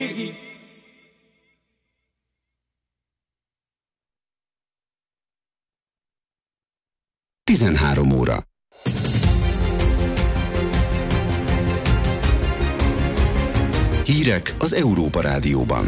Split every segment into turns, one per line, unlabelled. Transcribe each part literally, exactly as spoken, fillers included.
tizenhárom óra. Hírek az Európa Rádióban.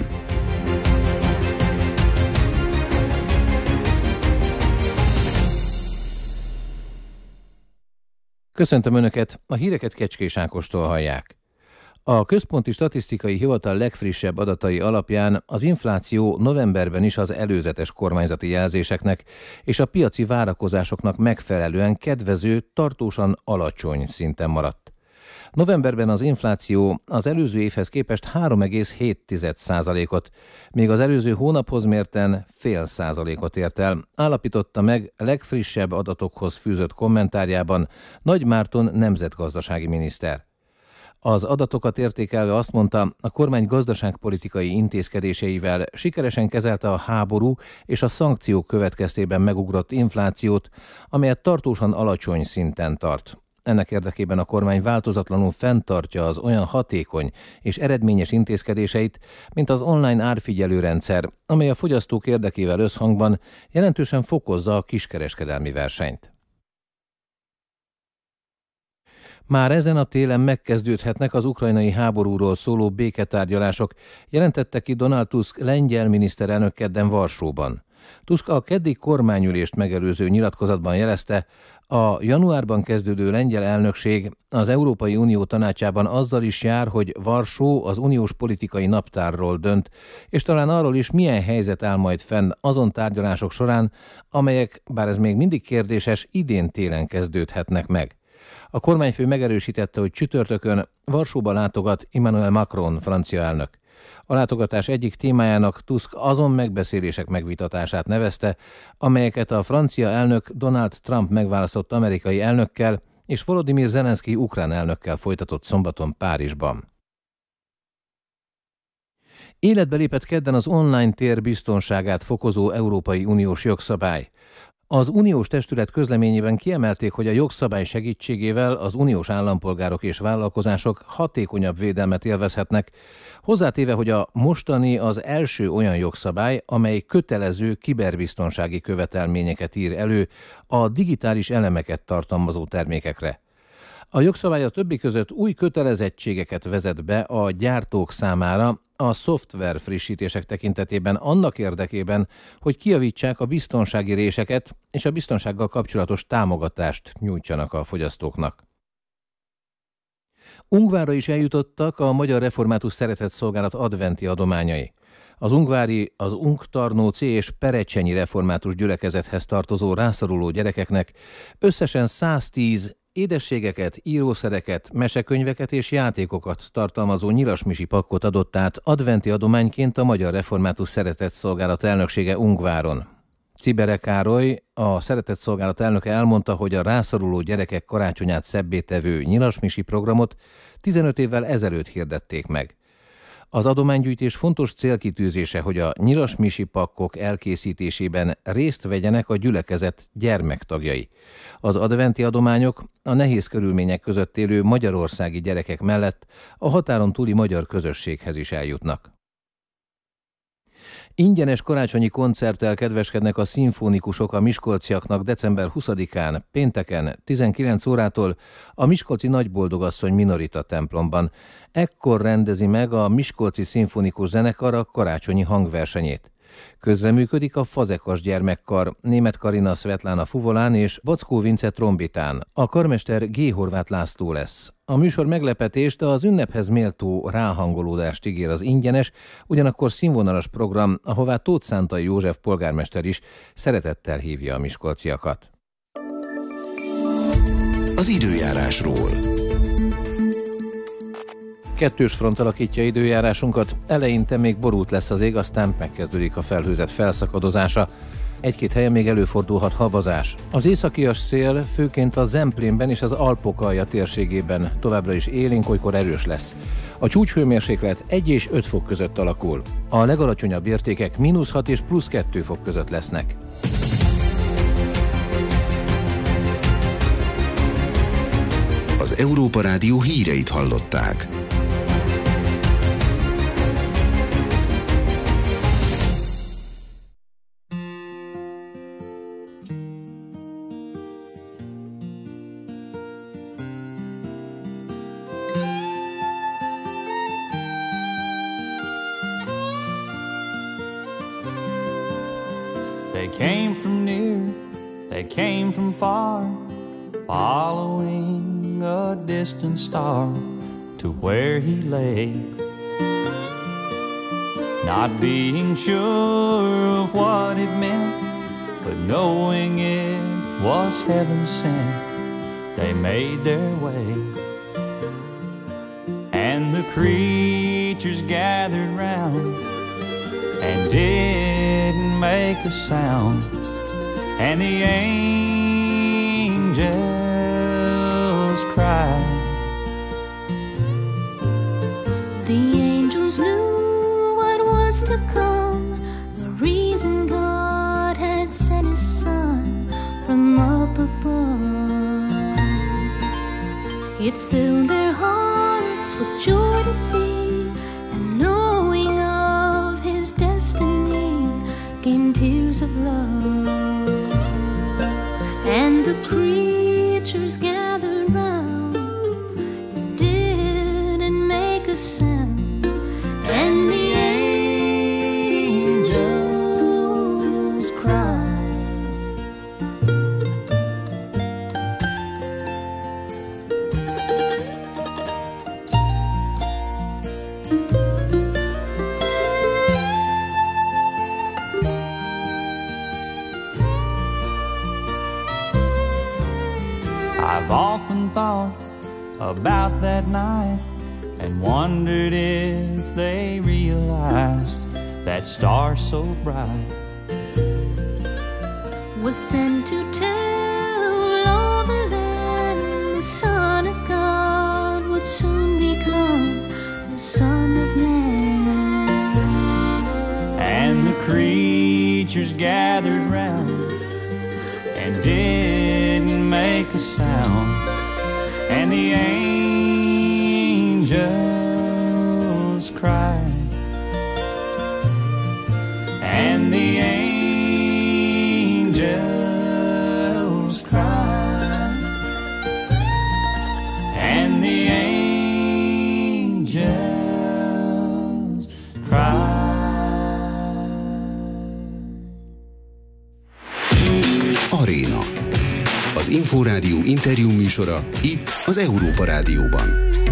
Köszöntöm Önöket, a híreket Kecskés Ákostól hallják. A Központi Statisztikai Hivatal legfrissebb adatai alapján az infláció novemberben is az előzetes kormányzati jelzéseknek és a piaci várakozásoknak megfelelően kedvező, tartósan alacsony szinten maradt. Novemberben az infláció az előző évhez képest három egész hét százalékot, míg az előző hónaphoz mérten fél százalékot ért el, állapította meg legfrissebb adatokhoz fűzött kommentárjában Nagy Márton nemzetgazdasági miniszter. Az adatokat értékelve azt mondta, a kormány gazdaságpolitikai intézkedéseivel sikeresen kezelte a háború és a szankciók következtében megugrott inflációt, amelyet tartósan alacsony szinten tart. Ennek érdekében a kormány változatlanul fenntartja az olyan hatékony és eredményes intézkedéseit, mint az online árfigyelőrendszer, amely a fogyasztók érdekével összhangban jelentősen fokozza a kiskereskedelmi versenyt. Már ezen a télen megkezdődhetnek az ukrajnai háborúról szóló béketárgyalások, jelentette ki Donald Tusk lengyel miniszterelnök kedden Varsóban. Tusk a keddi kormányülést megelőző nyilatkozatban jelezte, a januárban kezdődő lengyel elnökség az Európai Unió tanácsában azzal is jár, hogy Varsó az uniós politikai naptárról dönt, és talán arról is, milyen helyzet áll majd fenn azon tárgyalások során, amelyek, bár ez még mindig kérdéses, idén télen kezdődhetnek meg. A kormányfő megerősítette, hogy csütörtökön Varsóba látogat Emmanuel Macron francia elnök. A látogatás egyik témájának Tusk azon megbeszélések megvitatását nevezte, amelyeket a francia elnök Donald Trump megválasztott amerikai elnökkel és Volodymyr Zelenszky ukrán elnökkel folytatott szombaton Párizsban. Életbe lépett kedden az online tér biztonságát fokozó Európai Uniós jogszabály. Az uniós testület közleményében kiemelték, hogy a jogszabály segítségével az uniós állampolgárok és vállalkozások hatékonyabb védelmet élvezhetnek, hozzátéve, hogy a mostani az első olyan jogszabály, amely kötelező kiberbiztonsági követelményeket ír elő a digitális elemeket tartalmazó termékekre. A jogszabály a többi között új kötelezettségeket vezet be a gyártók számára a szoftver frissítések tekintetében annak érdekében, hogy kijavítsák a biztonsági réseket és a biztonsággal kapcsolatos támogatást nyújtsanak a fogyasztóknak. Ungvárra is eljutottak a Magyar Református Szeretetszolgálat adventi adományai. Az ungvári, az Ungtarnóci és Perecsenyi református gyülekezethez tartozó rászoruló gyerekeknek összesen száztíz édességeket, írószereket, mesekönyveket és játékokat tartalmazó nyilasmisi pakkot adott át adventi adományként a Magyar Református Szeretetszolgálat elnöksége Ungváron. Cibere Károly, a Szeretetszolgálat elnöke elmondta, hogy a rászoruló gyerekek karácsonyát szebbé tevő nyilasmisi programot tizenöt évvel ezelőtt hirdették meg. Az adománygyűjtés fontos célkitűzése, hogy a nyilasmisi pakkok elkészítésében részt vegyenek a gyülekezet gyermektagjai. Az adventi adományok a nehéz körülmények között élő magyarországi gyerekek mellett a határon túli magyar közösséghez is eljutnak. Ingyenes karácsonyi koncerttel kedveskednek a szimfonikusok a miskolciaknak december huszadikán, pénteken tizenkilenc órától a Miskolci Nagyboldogasszony Minorita templomban. Ekkor rendezi meg a Miskolci Szimfonikus Zenekar a karácsonyi hangversenyét. Közreműködik a Fazekas Gyermekkar, Németh Karina Szvetlana fuvolán és Bockó Vince trombitán. A karmester G. Horváth László lesz. A műsor meglepetés, de az ünnephez méltó ráhangolódást ígér az ingyenes, ugyanakkor színvonalas program, ahová Tóth Szántai József polgármester is szeretettel hívja a miskolciakat.
Az időjárásról.
Kettős front alakítja időjárásunkat, eleinte még borult lesz az ég, aztán megkezdődik a felhőzet felszakadozása. Egy-két helyen még előfordulhat havazás. Az északias szél főként a Zemplénben és az Alpok-alja térségében továbbra is élénk, olykor erős lesz. A csúcshőmérséklet egy és öt fok között alakul. A legalacsonyabb értékek mínusz hat és plusz kettő fok között lesznek.
Az Európa Rádió híreit hallották.
They came from near, they came from far, following a distant star to where he lay. Not being sure of what it meant, but knowing it was heaven sent, they made their way. And the creatures gathered round and didn't make a sound, and the angels cried.
The angels knew what was to come, the reason God had sent his son from up above. It filled their hearts with joy to see, and knowing of his destiny came tears of love. And the creatures gathered round and didn't make a sound, and the angels cried.
I've often thought about that night and wondered if they realized that star so bright
Was sent to tell all the land the Son of God would soon become the Son of Man.
and the creatures gathered round and didn't make a sound, and the angels cried, and the angels cried, and the angels cried.
Aréna. Az Inforádió interjú műsora itt az Európa Rádióban.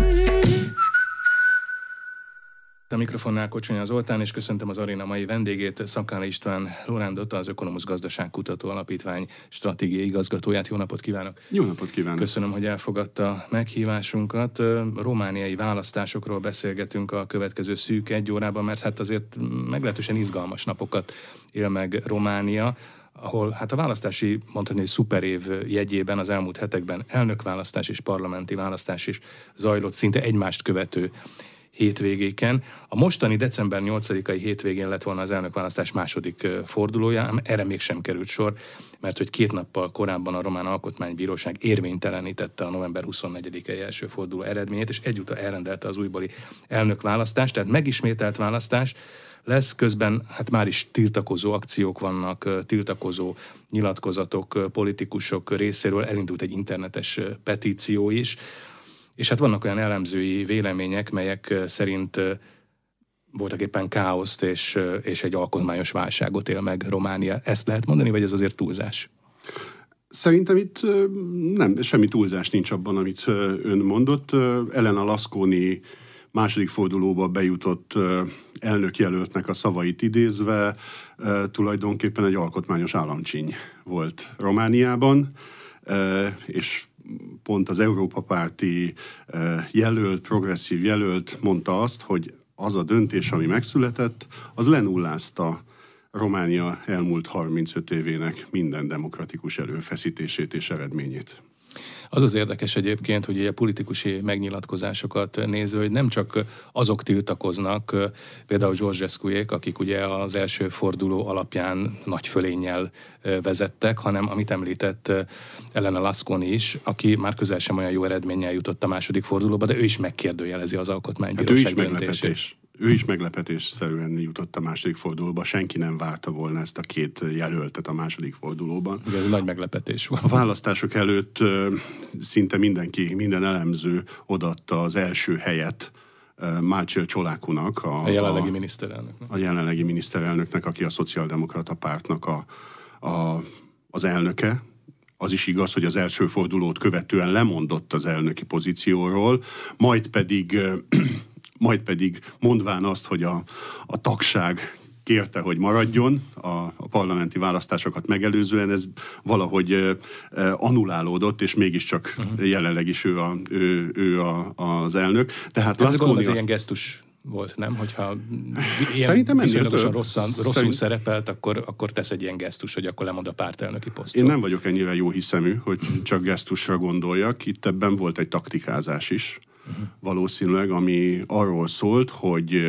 A mikrofonnál Kocsonya Zoltán, és köszöntöm az Aréna mai vendégét, Szakála István Lorándot, az Ökonomusz Gazdaságkutató Alapítvány stratégiai igazgatóját. Jó napot kívánok!
Jó napot kívánok!
Köszönöm, hogy elfogadta meghívásunkat. Romániai választásokról beszélgetünk a következő szűk egy órában, mert hát azért meglehetősen izgalmas napokat él meg Románia, ahol hát a választási, mondhatni, szuperév jegyében az elmúlt hetekben elnökválasztás és parlamenti választás is zajlott szinte egymást követő hétvégéken. A mostani december nyolcadikai hétvégén lett volna az elnökválasztás második fordulója, ám erre mégsem került sor, mert hogy két nappal korábban a Román Alkotmánybíróság érvénytelenítette a november huszonnegyedikei első forduló eredményét, és egyúttal elrendelte az újbóli elnökválasztást, tehát megismételt választás lesz, közben hát már is tiltakozó akciók vannak, tiltakozó nyilatkozatok politikusok részéről, elindult egy internetes petíció is, és hát vannak olyan elemzői vélemények, melyek szerint voltak éppen káoszt és, és egy alkotmányos válságot él meg Románia. Ezt lehet mondani, vagy ez azért túlzás?
Szerintem itt nem, semmi túlzás nincs abban, amit ön mondott. Elena Laszkóni második fordulóba bejutott elnökjelöltnek a szavait idézve tulajdonképpen egy alkotmányos államcsíny volt Romániában, és pont az Európa párti jelölt, progresszív jelölt mondta azt, hogy az a döntés, ami megszületett, az lenullázta Románia elmúlt harmincöt évének minden demokratikus előfeszítését és eredményét.
Az az érdekes egyébként, hogy a politikusi megnyilatkozásokat nézve, hogy nem csak azok tiltakoznak, például Georgescuék, akik ugye az első forduló alapján nagy fölénnyel vezettek, hanem amit említett Elena Laszkóni is, aki már közel sem olyan jó eredménnyel jutott a második fordulóba, de ő is megkérdőjelezi az alkotmánybíróság
hát
döntését.
Ő is meglepetésszerűen jutott a második fordulóba, senki nem várta volna ezt a két jelöltet a második fordulóban.
Ugye ez nagy meglepetés volt.
A választások előtt szinte mindenki, minden elemző odaadta az első helyet Mácsél Csolákunak,
a, a jelenlegi a, miniszterelnöknek.
A jelenlegi miniszterelnöknek, aki a Szociáldemokrata Pártnak a, a, az elnöke. Az is igaz, hogy az első fordulót követően lemondott az elnöki pozícióról, majd pedig, majd pedig mondván azt, hogy a, a tagság kérte, hogy maradjon a, a parlamenti választásokat megelőzően, ez valahogy uh, annulálódott, és mégiscsak uh-huh. jelenleg is ő, a, ő, ő a, az elnök. Tehát
ez gondolom, ez ilyen gesztus volt, nem? Hogyha ilyen viszonylagosan rosszan, rosszul szerint... szerepelt, akkor, akkor tesz egy ilyen gesztus, hogy akkor lemond a pártelnöki posztról.
Én nem vagyok ennyire jó hiszemű, hogy csak gesztusra gondoljak. Itt ebben volt egy taktikázás is, uh-huh. valószínűleg, ami arról szólt, hogy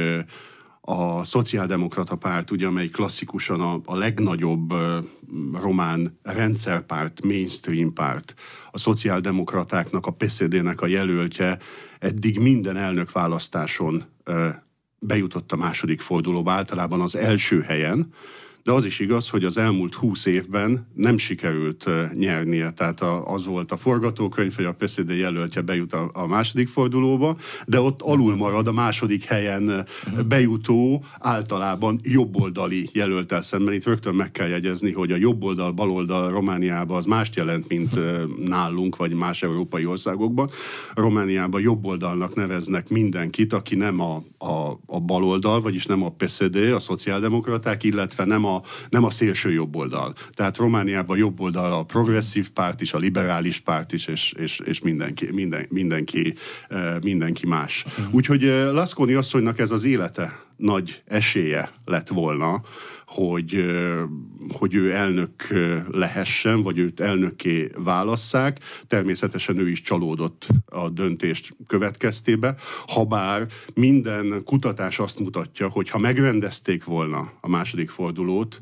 a Szociáldemokrata Párt, ugye, amely klasszikusan a, a legnagyobb uh, román rendszerpárt, mainstream párt, a szociáldemokratáknak, a pé es zé dé-nek a jelöltje, eddig minden elnökválasztáson uh, bejutott a második fordulóba, általában az első helyen, de az is igaz, hogy az elmúlt húsz évben nem sikerült uh, nyernie, tehát a, az volt a forgatókönyv, hogy a pé es zé dé jelöltje bejut a, a második fordulóba, de ott alul marad a második helyen uh, bejutó, általában jobboldali jelölttel szemben. Itt rögtön meg kell jegyezni, hogy a jobboldal, baloldal Romániában az mást jelent, mint uh, nálunk, vagy más európai országokban. Romániában jobboldalnak neveznek mindenkit, aki nem a, a, a baloldal, vagyis nem a pé es zé dé, a szociáldemokraták, illetve nem a A, nem a szélső jobboldal. Tehát Romániában jobboldal a progresszív párt is, a liberális párt is, és, és, és mindenki, minden, mindenki, mindenki más. Uh-huh. Úgyhogy Lasconi asszonynak ez az élete nagy esélye lett volna, hogy, hogy ő elnök lehessen, vagy őt elnökké válasszák. Természetesen ő is csalódott a döntést következtébe, habár minden kutatás azt mutatja, hogy ha megrendezték volna a második fordulót,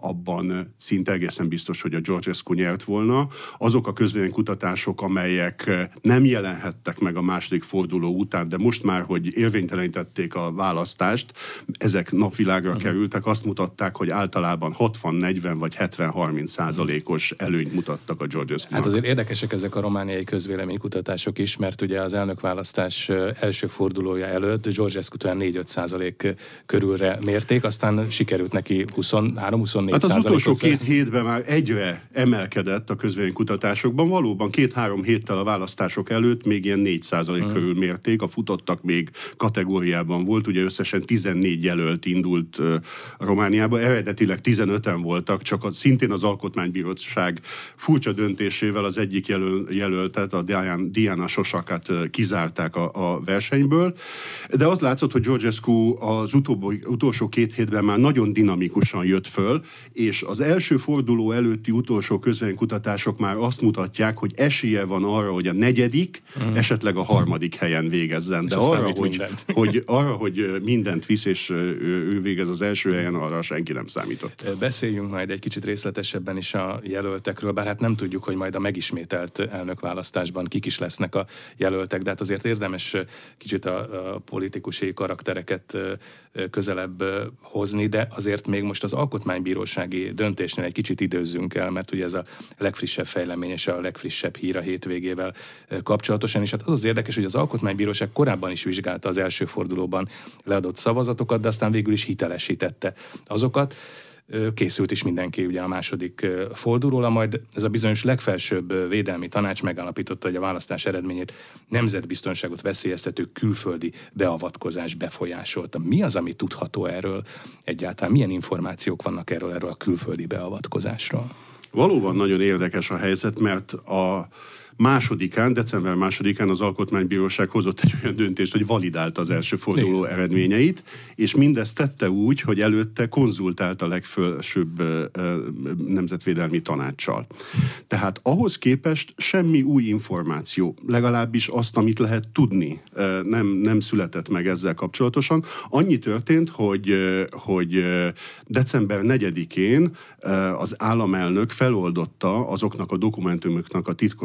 abban szinte egészen biztos, hogy a Georgescu nyert volna. Azok a közvéleménykutatások, amelyek nem jelenhettek meg a második forduló után, de most már, hogy érvénytelenítették a választást, ezek napvilágra uh-huh. kerültek, azt mutatták, hogy általában hatvan-negyven vagy hetven-harminc százalékos előnyt mutattak a Georgescu-nak.
Hát azért érdekesek ezek a romániai közvéleménykutatások is, mert ugye az elnökválasztás első fordulója előtt Georgescu-t olyan négy-öt százalék körülre mérték, aztán sikerült neki huszonhárom-huszonnégy
hát az
százalékot.
utolsó két hétben már egyre emelkedett a közvéleménykutatásokban, valóban két-három héttel a választások előtt még ilyen négy százalék hmm. körül mérték, a futottak még kategóriában volt, ugye összesen tizennégy jelölt indult uh, Romániába, eredetileg tizenöten voltak, csak az, szintén az Alkotmánybíróság furcsa döntésével az egyik jelöl, jelöltet, a Diana Sosakát uh, kizárták a, a versenyből, de az látszott, hogy Georgescu az utóbbi, utolsó két hétben már nagyon dinamikusan jött föl, és az első forduló előtti utolsó közvéleménykutatások már azt mutatják, hogy esélye van arra, hogy a negyedik, mm. esetleg a harmadik helyen végezzen, de arra hogy, hogy, arra, hogy mindent visz, és ő végez az első helyen, arra senki nem számított.
Beszéljünk majd egy kicsit részletesebben is a jelöltekről, bár hát nem tudjuk, hogy majd a megismételt elnökválasztásban kik is lesznek a jelöltek, de hát azért érdemes kicsit a, a politikusi karaktereket közelebb hozni, de azért még most az alkotmánybírósági döntésnél egy kicsit időzzünk el, mert ugye ez a legfrissebb fejlemény és a legfrissebb hír a hétvégével kapcsolatosan, és hát az az érdekes, hogy az alkotmánybíróság korábban is vizsgálta az első fordulóban leadott szavazatokat, de aztán végül is hitelesítette azokat. Készült is mindenki ugye a második fordulóra, majd ez a bizonyos legfelsőbb védelmi tanács megállapította, hogy a választás eredményét nemzetbiztonságot veszélyeztető külföldi beavatkozás befolyásolta. Mi az, ami tudható erről egyáltalán? Milyen információk vannak erről, erről a külföldi beavatkozásról?
Valóban nagyon érdekes a helyzet, mert a másodikán, december másodikán az Alkotmánybíróság hozott egy olyan döntést, hogy validálta az első forduló Igen. eredményeit, és mindezt tette úgy, hogy előtte konzultált a legfelsőbb nemzetvédelmi tanácssal. Tehát ahhoz képest semmi új információ, legalábbis azt, amit lehet tudni, nem, nem született meg ezzel kapcsolatosan. Annyi történt, hogy, hogy december negyedikén az államelnök feloldotta azoknak a dokumentumoknak a titkosság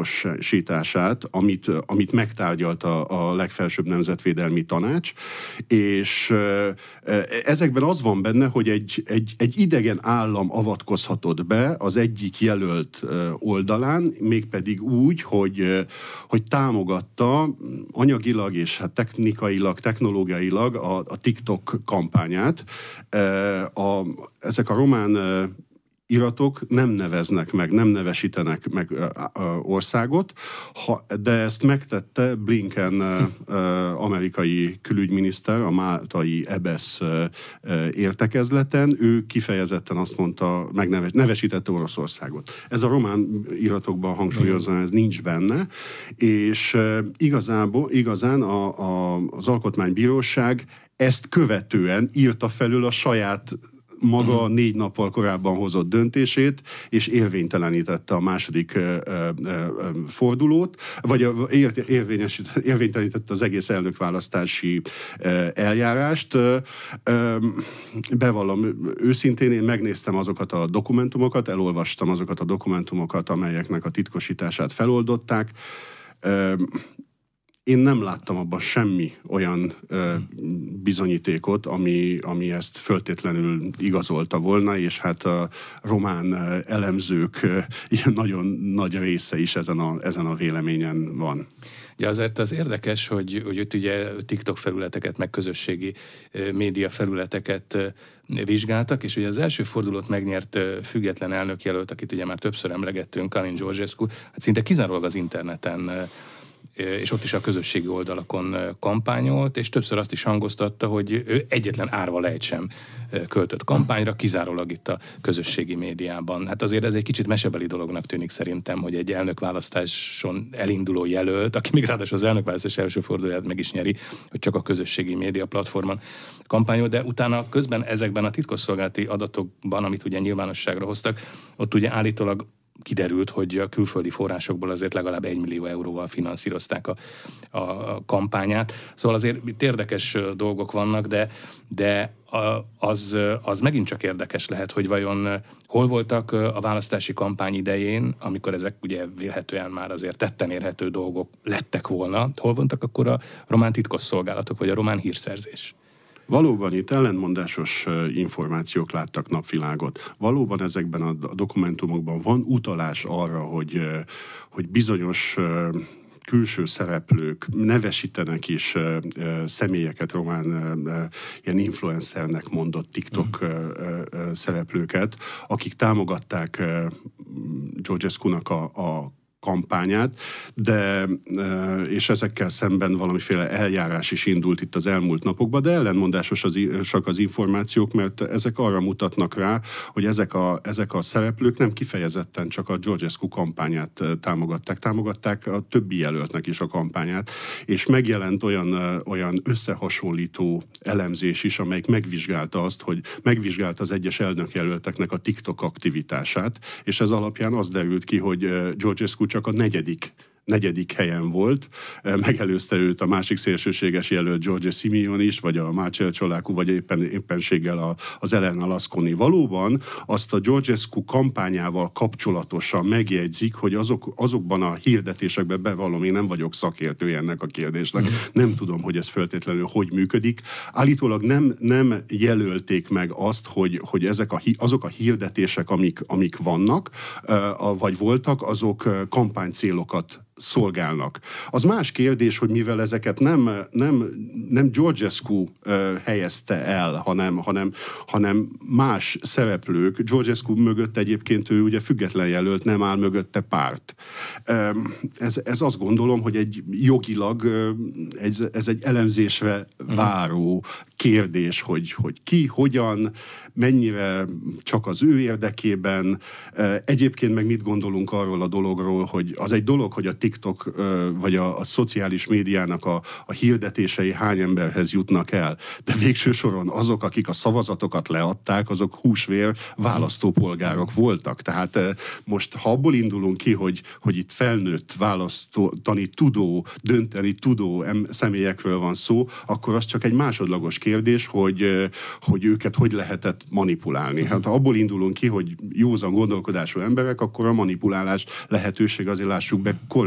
titkosítását, amit, amit megtárgyalt a, a legfelsőbb nemzetvédelmi tanács, és ezekben az van benne, hogy egy, egy, egy idegen állam avatkozhatott be az egyik jelölt oldalán, mégpedig úgy, hogy, hogy támogatta anyagilag és hát technikailag, technológiailag a, a TikTok kampányát. A, ezek a román iratok nem neveznek meg, nem nevesítenek meg országot, ha, de ezt megtette Blinken amerikai külügyminiszter a máltai é bé e es értekezleten. Ő kifejezetten azt mondta, megnevesítette Oroszországot. Ez a román iratokban hangsúlyozva, ez nincs benne, és igazából, igazán a, a, az Alkotmánybíróság ezt követően írta felül a saját maga uh-huh. négy nappal korábban hozott döntését, és érvénytelenítette a második ö, ö, ö, fordulót, vagy ér, érvénytelenítette az egész elnökválasztási ö, eljárást. Ö, ö, bevallom őszintén, én megnéztem azokat a dokumentumokat, elolvastam azokat a dokumentumokat, amelyeknek a titkosítását feloldották. Ö, Én nem láttam abban semmi olyan ö, bizonyítékot, ami, ami ezt föltétlenül igazolta volna, és hát a román elemzők ö, ilyen nagyon nagy része is ezen a, ezen a véleményen van.
Ja, azért az érdekes, hogy, hogy itt ugye TikTok felületeket, meg közösségi média felületeket vizsgáltak, és ugye az első fordulót megnyert független elnökjelölt, akit ugye már többször emlegettünk, Călin Georgescu, hát szinte kizárólag az interneten és ott is a közösségi oldalakon kampányolt, és többször azt is hangoztatta, hogy ő egyetlen árva lejt sem költött kampányra, kizárólag itt a közösségi médiában. Hát azért ez egy kicsit mesebeli dolognak tűnik szerintem, hogy egy elnökválasztáson elinduló jelölt, aki még ráadásul az elnökválasztás első fordulóját meg is nyeri, hogy csak a közösségi média platformon kampányol, de utána közben ezekben a titkosszolgálati adatokban, amit ugye nyilvánosságra hoztak, ott ugye állítólag kiderült, hogy a külföldi forrásokból azért legalább egy millió euróval finanszírozták a, a kampányát. Szóval azért itt érdekes dolgok vannak, de, de az, az megint csak érdekes lehet, hogy vajon hol voltak a választási kampány idején, amikor ezek ugye vélhetően már azért tetten érhető dolgok lettek volna, hol voltak akkor a román titkosszolgálatok, vagy a román hírszerzés?
Valóban itt ellentmondásos információk láttak napvilágot. Valóban ezekben a dokumentumokban van utalás arra, hogy, hogy bizonyos külső szereplők nevesítenek is személyeket, román ilyen influencernek mondott TikTok mm. szereplőket, akik támogatták Georgescu-nak a, a kampányát, de, és ezekkel szemben valamiféle eljárás is indult itt az elmúlt napokban, de ellenmondásosak az információk, mert ezek arra mutatnak rá, hogy ezek a, ezek a szereplők nem kifejezetten csak a Georgescu kampányát támogatták, támogatták a többi jelöltnek is a kampányát, és megjelent olyan, olyan összehasonlító elemzés is, amelyik megvizsgálta azt, hogy megvizsgálta az egyes elnökjelölteknek a TikTok aktivitását, és ez alapján az derült ki, hogy Georgescu csak a negyedik, negyedik helyen volt, megelőzte őt a másik szélsőséges jelölt Giorgia Simeon is, vagy a Marcel Ciolacu, vagy éppen, éppenséggel a, az Elena Lasconi. Valóban azt a Georgescu kampányával kapcsolatosan megjegyzik, hogy azok, azokban a hirdetésekben bevallom, én nem vagyok szakértője ennek a kérdésnek, mm. nem tudom, hogy ez feltétlenül hogy működik. Állítólag nem, nem jelölték meg azt, hogy, hogy ezek a, azok a hirdetések, amik, amik vannak, vagy voltak, azok kampánycélokat szolgálnak. Az más kérdés, hogy mivel ezeket nem, nem, nem Georgescu uh, helyezte el, hanem, hanem, hanem más szereplők. Georgescu mögött egyébként ő ugye független jelölt, nem áll mögötte párt. Um, ez, ez azt gondolom, hogy egy jogilag uh, ez, ez egy elemzésre váró kérdés, hogy, hogy ki, hogyan, mennyire csak az ő érdekében. Egyébként meg mit gondolunk arról a dologról, hogy az egy dolog, hogy a TikTok vagy a, a szociális médiának a, a hirdetései hány emberhez jutnak el, de végső soron azok, akik a szavazatokat leadták, azok húsvér választópolgárok voltak. Tehát most, ha abból indulunk ki, hogy, hogy itt felnőtt választani tudó, dönteni tudó személyekről van szó, akkor az csak egy másodlagos kérdés, hogy, hogy őket hogy lehetett manipulálni. Hát ha abból indulunk ki, hogy józan gondolkodású emberek, akkor a manipulálás lehetőség azért lássuk be korlátozó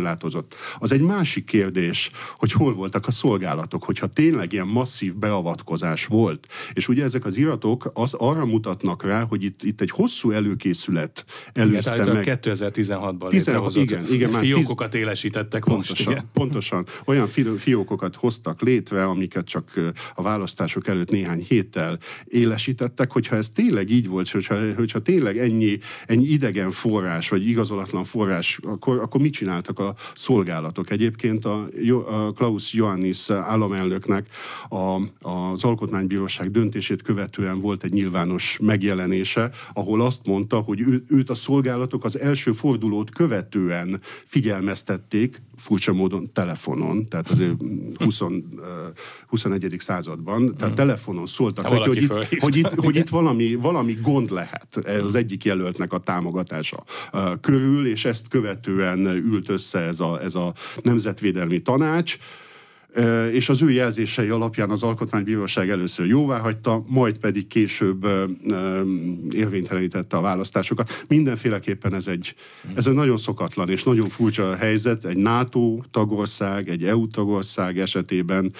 korlátozott. Az egy másik kérdés, hogy hol voltak a szolgálatok, hogyha tényleg ilyen masszív beavatkozás volt. És ugye ezek az iratok az arra mutatnak rá, hogy itt, itt egy hosszú előkészület előzte
igen,
meg.
kétezer-tizenhatban létrehozott
igen, igen,
fiókokat tíz... élesítettek
pontosan,
most. Igen.
Pontosan. Olyan fiókokat hoztak létre, amiket csak a választások előtt néhány héttel élesítettek, hogyha ez tényleg így volt, hogyha, hogyha tényleg ennyi, ennyi idegen forrás, vagy igazolatlan forrás, akkor, akkor mit csináltak a szolgálatok? Egyébként a, a Klaus Iohannis államelnöknek a, az Alkotmánybíróság döntését követően volt egy nyilvános megjelenése, ahol azt mondta, hogy ő, őt a szolgálatok az első fordulót követően figyelmeztették, furcsa módon telefonon, tehát azért húsz, huszonegyedik században, tehát telefonon szóltak neki, hogy itt, hogy, itt, hogy itt valami, valami gond lehet az egyik jelöltnek a támogatása körül, és ezt követően ült össze ez a, ez a Nemzetvédelmi Tanács, és az ő jelzései alapján az Alkotmánybíróság először jóváhagyta, majd pedig később érvénytelenítette a választásokat. Mindenféleképpen ez egy, ez egy nagyon szokatlan és nagyon furcsa helyzet, egy NATO tagország, egy é u tagország esetében.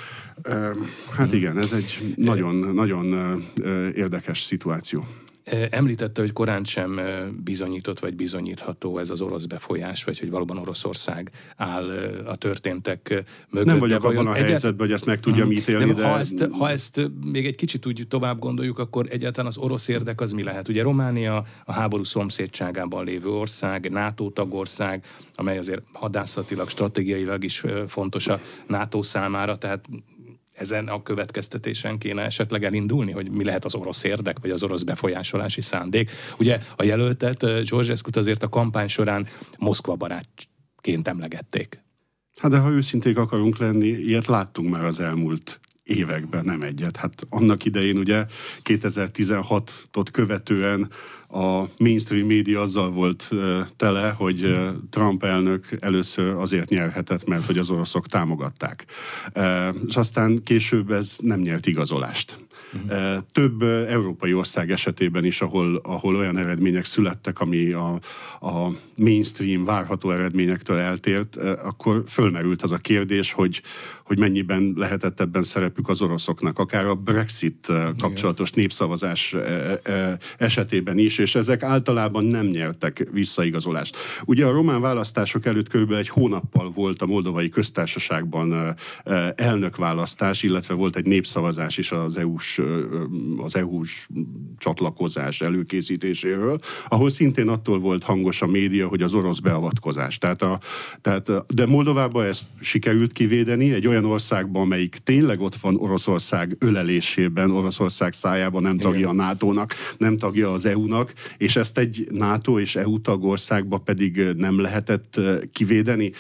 Hát igen, ez egy nagyon, nagyon érdekes szituáció.
Említette, hogy korán sem bizonyított vagy bizonyítható ez az orosz befolyás, vagy hogy valóban Oroszország áll a történtek mögött.
Nem vagyok abban a egyet... helyzetben, hogy ezt meg tudjam ítélni, de...
Ha ezt, ha ezt még egy kicsit úgy tovább gondoljuk, akkor egyáltalán az orosz érdek az mi lehet? Ugye Románia a háború szomszédságában lévő ország, NATO tagország, amely azért hadászatilag, stratégiailag is fontos a NATO számára, tehát ezen a következtetésen kéne esetleg elindulni, hogy mi lehet az orosz érdek, vagy az orosz befolyásolási szándék. Ugye a jelöltet, Georgescut azért a kampány során Moszkva barátként emlegették.
Hát de ha őszinték akarunk lenni, ilyet láttunk már az elmúlt években, nem egyet. Hát annak idején ugye kétezer-tizenhatot követően a mainstream média azzal volt uh, tele, hogy uh, Trump elnök először azért nyerhetett, mert hogy az oroszok támogatták. Uh, és aztán később ez nem nyert igazolást. Uh-huh. Uh, több uh, európai ország esetében is, ahol, ahol olyan eredmények születtek, ami a, a mainstream várható eredményektől eltért, uh, akkor fölmerült az a kérdés, hogy, hogy mennyiben lehetett ebben szerepük az oroszoknak, akár a Brexit uh, kapcsolatos igen. népszavazás uh, uh, esetében is, és ezek általában nem nyertek visszaigazolást. Ugye a román választások előtt körülbelül egy hónappal volt a Moldovai Köztársaságban elnökválasztás, illetve volt egy népszavazás is az é u-s, az é u-s csatlakozás előkészítéséről, ahol szintén attól volt hangos a média, hogy az orosz beavatkozás. Tehát a, tehát, de Moldovában ezt sikerült kivédeni, egy olyan országban, amelyik tényleg ott van Oroszország ölelésében, Oroszország szájában, nem tagja igen. a nátónak, nem tagja az é u-nak, és ezt egy NATO és é u tagországba pedig nem lehetett kivédeni.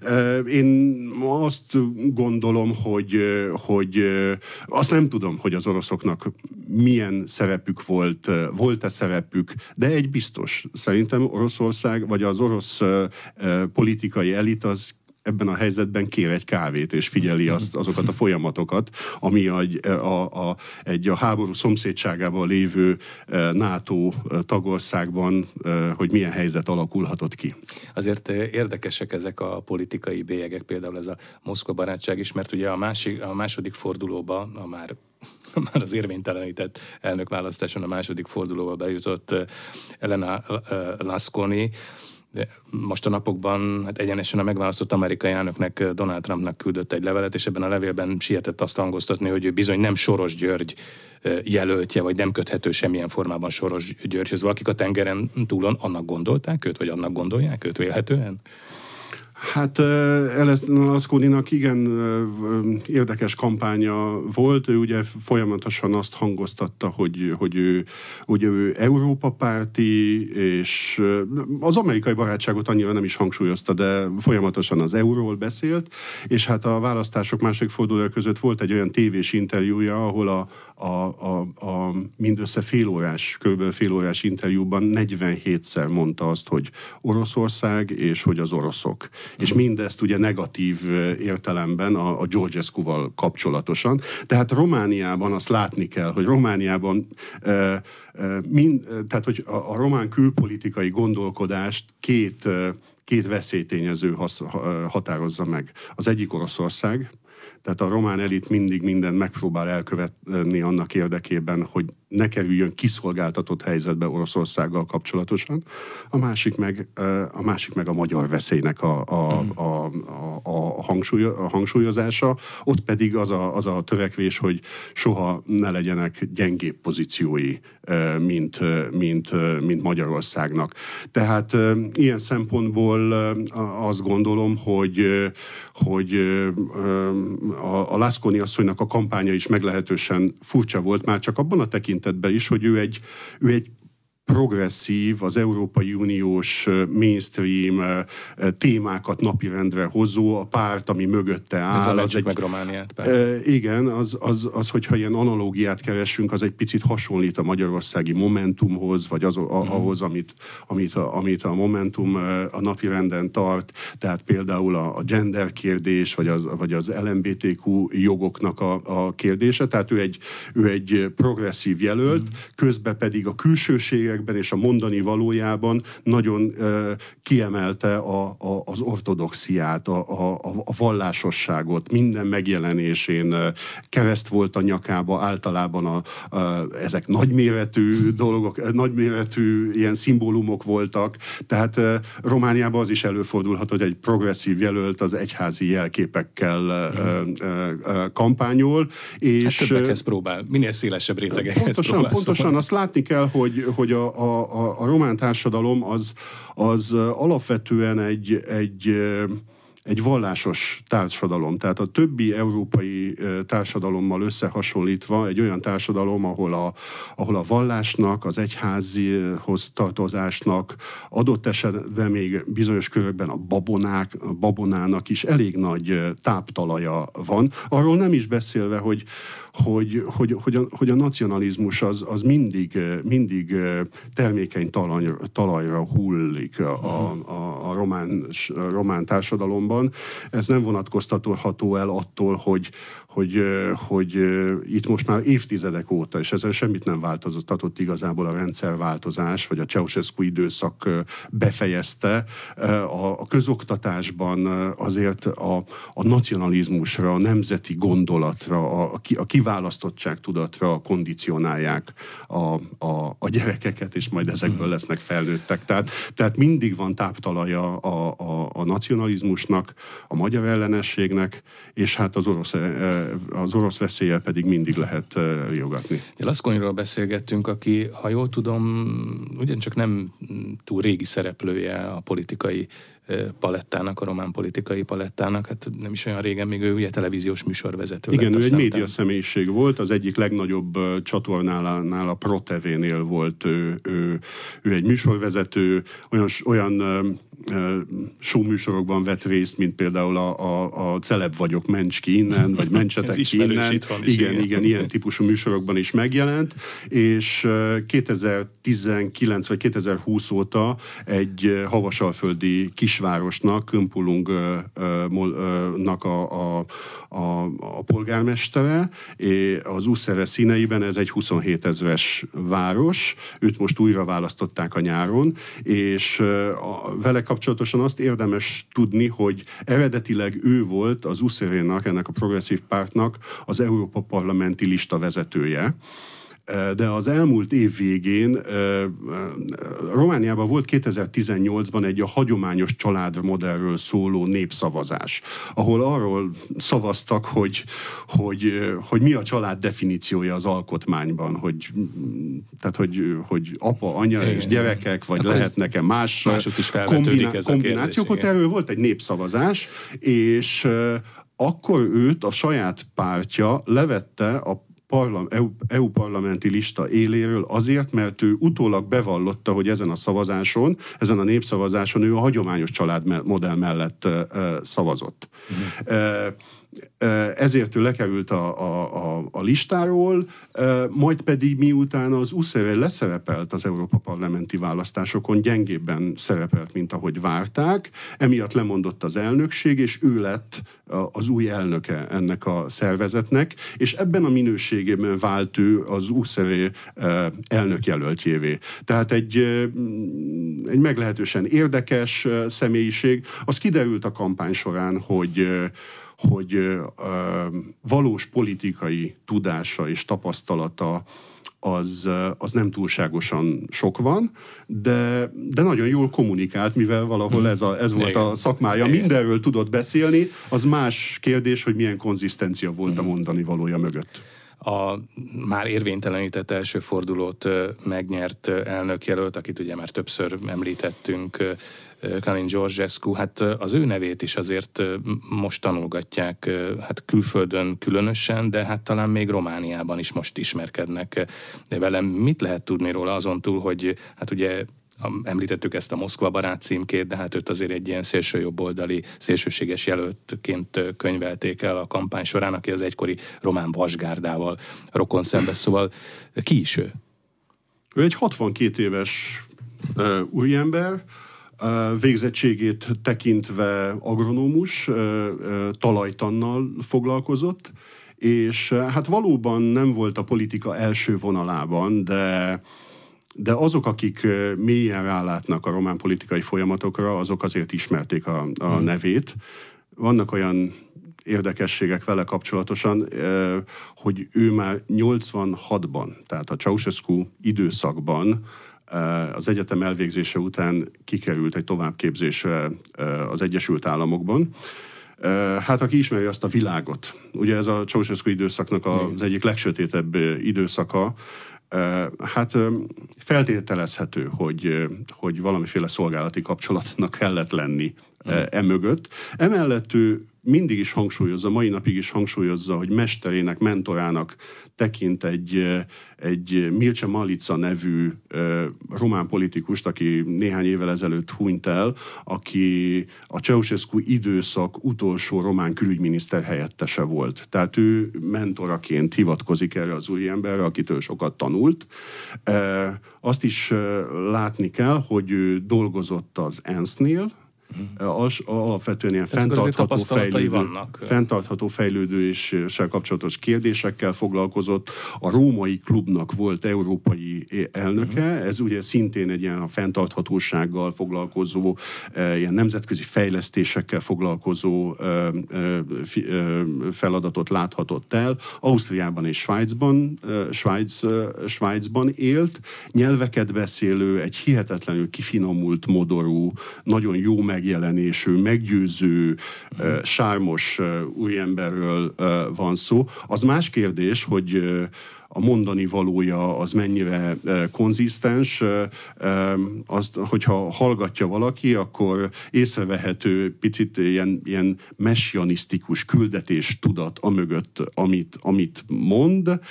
Én azt gondolom, hogy, hogy azt nem tudom, hogy az oroszoknak milyen szerepük volt, volt-e szerepük, de egy biztos. Szerintem Oroszország, vagy az orosz politikai elit az ebben a helyzetben kér egy kávét, és figyeli azt, azokat a folyamatokat, ami a, a, a, egy a háború szomszédságában lévő NATO tagországban, hogy milyen helyzet alakulhatott ki.
Azért érdekesek ezek a politikai bélyegek, például ez a Moszkva barátság is, mert ugye a, másik, a második fordulóba, a már már az érvénytelenített elnökválasztáson a második fordulóba bejutott Elena Lasconi, de most a napokban hát egyenesen a megválasztott amerikai elnöknek, Donald Trumpnak küldött egy levelet, és ebben a levélben sietett azt hangoztatni, hogy ő bizony nem Soros György jelöltje, vagy nem köthető semmilyen formában Soros Györgyhöz. Valakik a tengeren túlon annak gondolták őt, vagy annak gondolják őt vélhetően?
Hát Elena Lasconinak igen érdekes kampánya volt. Ő ugye folyamatosan azt hangoztatta, hogy, hogy, ő, hogy ő Európa párti, és az amerikai barátságot annyira nem is hangsúlyozta, de folyamatosan az euróról beszélt, és hát a választások második fordulója között volt egy olyan tévés interjúja, ahol a, a, a, a mindössze félórás, kb. félórás interjúban negyvenhétszer mondta azt, hogy Oroszország, és hogy az oroszok. És mindezt ugye negatív értelemben a, a Georgescu-val kapcsolatosan. Tehát Romániában azt látni kell, hogy Romániában e, e, mind, tehát hogy a, a román külpolitikai gondolkodást két, e, két veszélytényező határozza meg. Az egyik Oroszország, tehát a román elit mindig mindent megpróbál elkövetni annak érdekében, hogy ne kerüljön kiszolgáltatott helyzetbe Oroszországgal kapcsolatosan. A másik meg a, másik meg a magyar veszélynek a, a, a, a, a, hangsúly, a hangsúlyozása. Ott pedig az a, az a törekvés, hogy soha ne legyenek gyengébb pozíciói, mint, mint, mint Magyarországnak. Tehát ilyen szempontból azt gondolom, hogy, hogy a, a Lasconi asszonynak a kampánya is meglehetősen furcsa volt, már csak abban a tekintetben is, hogy ő egy, ő egy progresszív, az Európai Uniós mainstream témákat napirendre hozó, a párt, ami mögötte áll.
Ez a
az egy,
meg Romániát.
E, igen, az, az, az, hogyha ilyen analógiát keresünk, az egy picit hasonlít a magyarországi Momentumhoz, vagy az, a, ahhoz, amit, amit, a, amit a Momentum a napirenden tart, tehát például a, a gender kérdés, vagy az, vagy az el em bé té kú jogoknak a, a kérdése, tehát ő egy, ő egy progresszív jelölt, mm. közben pedig a külsőségek és a mondani valójában nagyon uh, kiemelte a, a, az ortodoxiát, a, a, a vallásosságot, minden megjelenésén uh, kereszt volt a nyakába, általában a, a, ezek nagyméretű dolgok, nagyméretű ilyen szimbólumok voltak, tehát uh, Romániában az is előfordulhat, hogy egy progresszív jelölt az egyházi jelképekkel uh, uh, uh, kampányol, és...
Hát többekhez próbál, minél szélesebb rétegekhez
pontosan,
próbál.
Pontosan,
szóval.
azt látni kell, hogy, hogy a A, a, a román társadalom az, az alapvetően egy, egy, egy vallásos társadalom. Tehát a többi európai társadalommal összehasonlítva egy olyan társadalom, ahol a, ahol a vallásnak, az egyházihoz tartozásnak, adott esetben még bizonyos körökben a, babonák, a babonának is elég nagy táptalaja van. Arról nem is beszélve, hogy Hogy, hogy, hogy, a, hogy a nacionalizmus az, az mindig, mindig termékeny talajra, talajra hullik a, a, a román, a román társadalomban. Ez nem vonatkoztatható el attól, hogy, hogy, hogy itt most már évtizedek óta, és ezen semmit nem változtatott igazából a rendszerváltozás, vagy a Ceausescu időszak befejezte. A, a közoktatásban azért a, a nacionalizmusra, a nemzeti gondolatra, a, a kiválasztottság tudatra kondicionálják a, a, a gyerekeket, és majd ezekből lesznek felnőttek. Tehát, tehát mindig van táptalaja a, a, a nacionalizmusnak, a magyar ellenességnek, és hát az orosz az orosz veszéllyel pedig mindig lehet riogatni.
Lasconiról beszélgettünk, aki, ha jól tudom, ugyancsak nem túl régi szereplője a politikai palettának, a román politikai palettának, hát nem is olyan régen, még ő ugye televíziós műsorvezető
Igen,
lett.
ő egy média személyiség volt, az egyik legnagyobb csatornánál, a Pro té vénél volt ő, ő, ő egy műsorvezető, olyan, olyan show műsorokban vett részt, mint például a, a, a Celeb vagyok, mencs ki innen, vagy mentsetek ki innen. Igen, igen, igen, ilyen típusú műsorokban is megjelent, és kétezer-tizenkilenc vagy kétezer-húsz óta egy havasalföldi kisvárosnak, Kümpulungnak a, a, a, a polgármestere, az Uszere színeiben ez egy huszonhét ezres város, őt most újra választották a nyáron, és a, vele kapcsolatosan azt érdemes tudni, hogy eredetileg ő volt az Uszerénak, ennek a progresszív pártnak az Európa parlamenti lista vezetője. De az elmúlt év végén Romániában volt kétezer-tizennyolcban egy a hagyományos családmodellről szóló népszavazás, ahol arról szavaztak, hogy, hogy, hogy mi a család definíciója az alkotmányban, hogy, tehát, hogy, hogy apa, anya és gyerekek, vagy
akkor
lehetnek-e más
kombiná- ez a
kombinációk. Ott erről volt egy népszavazás, és akkor őt a saját pártja levette a Parlam, é u parlamenti lista éléről azért, mert ő utólag bevallotta, hogy ezen a szavazáson, ezen a népszavazáson ő a hagyományos családmodell mellett uh, szavazott. Mm. Uh, ezért ő lekerült a, a, a, a listáról, majd pedig miután az u es zé er leszerepelt az Európa parlamenti választásokon, gyengébben szerepelt, mint ahogy várták, emiatt lemondott az elnökség, és ő lett az új elnöke ennek a szervezetnek, és ebben a minőségében vált ő az u es zé er elnökjelöltjévé. Tehát egy, egy meglehetősen érdekes személyiség. Az kiderült a kampány során, hogy hogy ö, valós politikai tudása és tapasztalata az, az nem túlságosan sok van, de, de nagyon jól kommunikált, mivel valahol ez, a, ez volt a szakmája. Mindenről tudott beszélni, az más kérdés, hogy milyen konzisztencia volt a mondani valója mögött.
A már érvénytelenített első fordulót megnyert elnökjelölt, akit ugye már többször említettünk, Calin Georgescu, hát az ő nevét is azért most tanulgatják, hát külföldön különösen, de hát talán még Romániában is most ismerkednek velem. Mit lehet tudni róla azon túl, hogy hát ugye említettük ezt a Moszkva barát címkét, de hát őt azért egy ilyen szélsőjobboldali, szélsőséges jelöltként könyvelték el a kampány során, aki az egykori román vasgárdával rokon szembe. Szóval ki is ő?
Ő egy hatvankét éves uh, úriember, uh, végzettségét tekintve agronómus, uh, uh, talajtannal foglalkozott, és uh, hát valóban nem volt a politika első vonalában, de De azok, akik mélyen rálátnak a román politikai folyamatokra, azok azért ismerték a, a nevét. Vannak olyan érdekességek vele kapcsolatosan, hogy ő már nyolcvanhatban, tehát a Ceausescu időszakban az egyetem elvégzése után kikerült egy továbbképzésre az Egyesült Államokban. Hát aki ismeri azt a világot, ugye ez a Ceausescu időszaknak az egyik legsötétebb időszaka, hát feltételezhető, hogy, hogy valamiféle szolgálati kapcsolatnak kellett lenni emögött. Emellett ő mindig is hangsúlyozza, mai napig is hangsúlyozza, hogy mesterének, mentorának tekint egy, egy Mircea Malica nevű román politikust, aki néhány évvel ezelőtt hunyt el, aki a Ceausescu időszak utolsó román külügyminiszter helyettese volt. Tehát ő mentoraként hivatkozik erre az új emberre, akitől sokat tanult. Azt is látni kell, hogy ő dolgozott az é en es nél, Az, alapvetően ilyen fenntartható fejlődő, fenntartható fejlődéssel kapcsolatos kérdésekkel foglalkozott. A Római Klubnak volt európai elnöke, ez ugye szintén egy ilyen a fenntarthatósággal foglalkozó, ilyen nemzetközi fejlesztésekkel foglalkozó feladatot láthatott el. Ausztriában és Svájcban, Svájc, Svájcban élt, nyelveket beszélő, egy hihetetlenül kifinomult modorú, nagyon jó meg megjelenésű, meggyőző, uh, sármos uh, úriemberről uh, van szó. Az más kérdés, hogy uh, a mondani valója az mennyire uh, konzisztens, uh, um, azt, hogyha hallgatja valaki, akkor észrevehető picit ilyen, ilyen messianisztikus küldetés tudat amögött, amit, amit mond. Uh,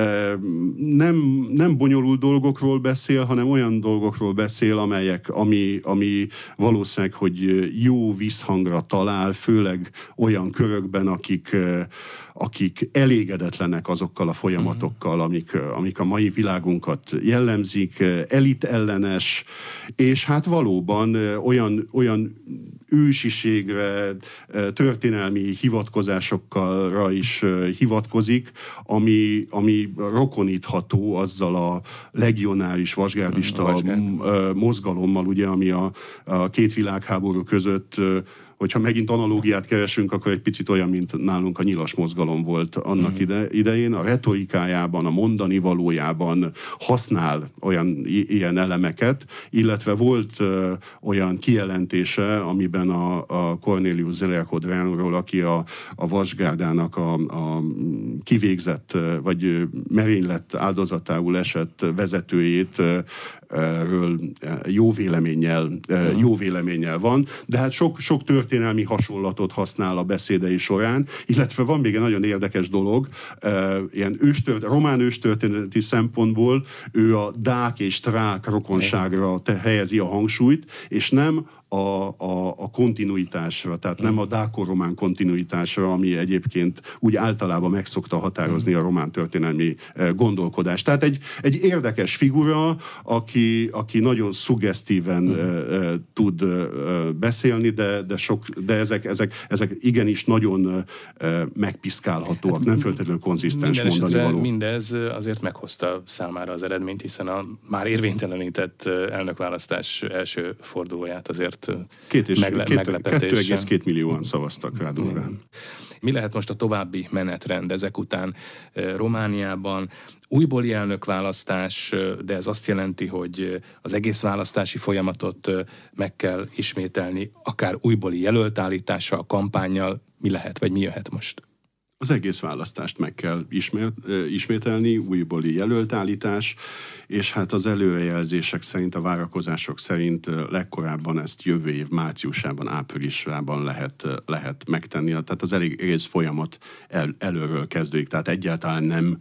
nem, nem bonyolult dolgokról beszél, hanem olyan dolgokról beszél, amelyek, ami, ami valószínűleg, hogy jó visszhangra talál, főleg olyan körökben, akik uh, akik elégedetlenek azokkal a folyamatokkal, amik, amik a mai világunkat jellemzik, elit ellenes, és hát valóban olyan, olyan ősiségre, történelmi hivatkozásokra is hivatkozik, ami, ami rokonítható azzal a legionáris vasgárdista mozgalommal, ugye, ami a, a két világháború között, hogyha megint analógiát keresünk, akkor egy picit olyan, mint nálunk a nyilas mozgalom volt annak mm. ide, idején. A retorikájában, a mondani valójában használ olyan ilyen elemeket, illetve volt uh, olyan kijelentése, amiben a, a Cornelius Zelerko-Dránorról, aki a, a vasgárdának a, a kivégzett, vagy merénylett áldozatául esett vezetőjét ről jó véleménnyel, jó véleménnyel van, de hát sok, sok történet történelmi hasonlatot használ a beszédei során, illetve van még egy nagyon érdekes dolog, ilyen őstört, román őstörténeti szempontból ő a dák és trák rokonságra te helyezi a hangsúlyt, és nem A, a, a kontinuitásra, tehát nem a dáko-román kontinuitásra, ami egyébként úgy általában meg szokta határozni a román történelmi gondolkodást. Tehát egy, egy érdekes figura, aki, aki nagyon szuggesztíven mm. uh, tud uh, beszélni, de, de, sok, de ezek, ezek, ezek igenis nagyon uh, megpiszkálhatóak, nem feltétlenül konzisztens mondani való.
Mindez azért meghozta számára az eredményt, hiszen a már érvénytelenített elnökválasztás első fordulóját azért
Két és,
megle-
két, kettő egész két millióan szavaztak rá durván.
Mi lehet most a további menetrend ezek után Romániában? Újbóli elnökválasztás, de ez azt jelenti, hogy az egész választási folyamatot meg kell ismételni, akár újbóli jelöltállítással, kampánnyal. Mi lehet, vagy mi jöhet most?
Az egész választást meg kell ismét, ismételni, újbóli jelöltállítás, és hát az előrejelzések szerint, a várakozások szerint legkorábban ezt jövő év márciusában, áprilisában lehet, lehet megtenni. Tehát az elég egész folyamat el, előről kezdődik, tehát egyáltalán nem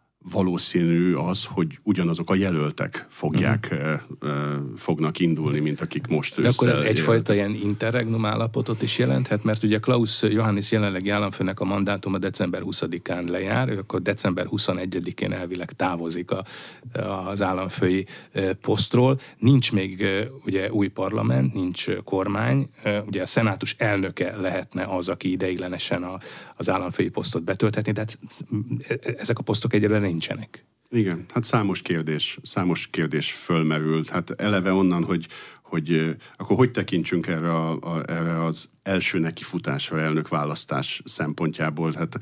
valószínű az, hogy ugyanazok a jelöltek fogják, uh-huh. fognak indulni, mint akik most
De akkor ez egyfajta ilyen interregnum állapotot is jelenthet, mert ugye Klaus Johannis jelenlegi államfőnek a mandátuma december huszadikán lejár, ő akkor december huszonegyedikén elvileg távozik a, az államfői posztról. Nincs még ugye új parlament, nincs kormány, ugye a szenátus elnöke lehetne az, aki ideiglenesen a, az államfői posztot betölthetni, de ezek a posztok egyelőre nincsenek.
Igen, hát számos kérdés, számos kérdés fölmerült. Hát eleve onnan, hogy, hogy akkor hogy tekintsünk erre, a, a, erre az első nekifutásra elnökválasztás szempontjából. Hát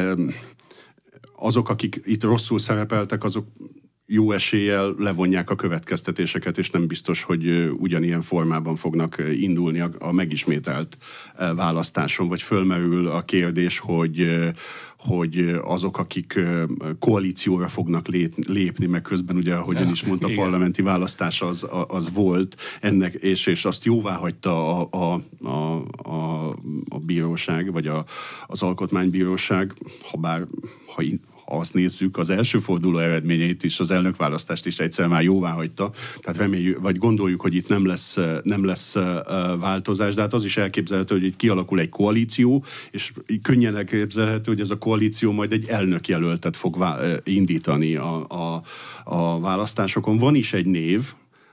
azok, akik itt rosszul szerepeltek, azok jó eséllyel levonják a következtetéseket, és nem biztos, hogy ugyanilyen formában fognak indulni a, a megismételt választáson, vagy fölmerül a kérdés, hogy hogy azok, akik koalícióra fognak lépni, meg közben ugye, ahogyan is mondta, a parlamenti választás az, az volt, ennek, és, és azt jóvá hagyta a, a, a, a, a bíróság, vagy a, az alkotmánybíróság, ha bár, ha ha azt nézzük, az első forduló eredményeit is, az elnökválasztást is egyszer már jóvá hagyta, tehát reméljük, vagy gondoljuk, hogy itt nem lesz, nem lesz változás, de hát az is elképzelhető, hogy itt kialakul egy koalíció, és könnyen elképzelhető, hogy ez a koalíció majd egy elnökjelöltet fog indítani a, a, a választásokon. Van is egy név,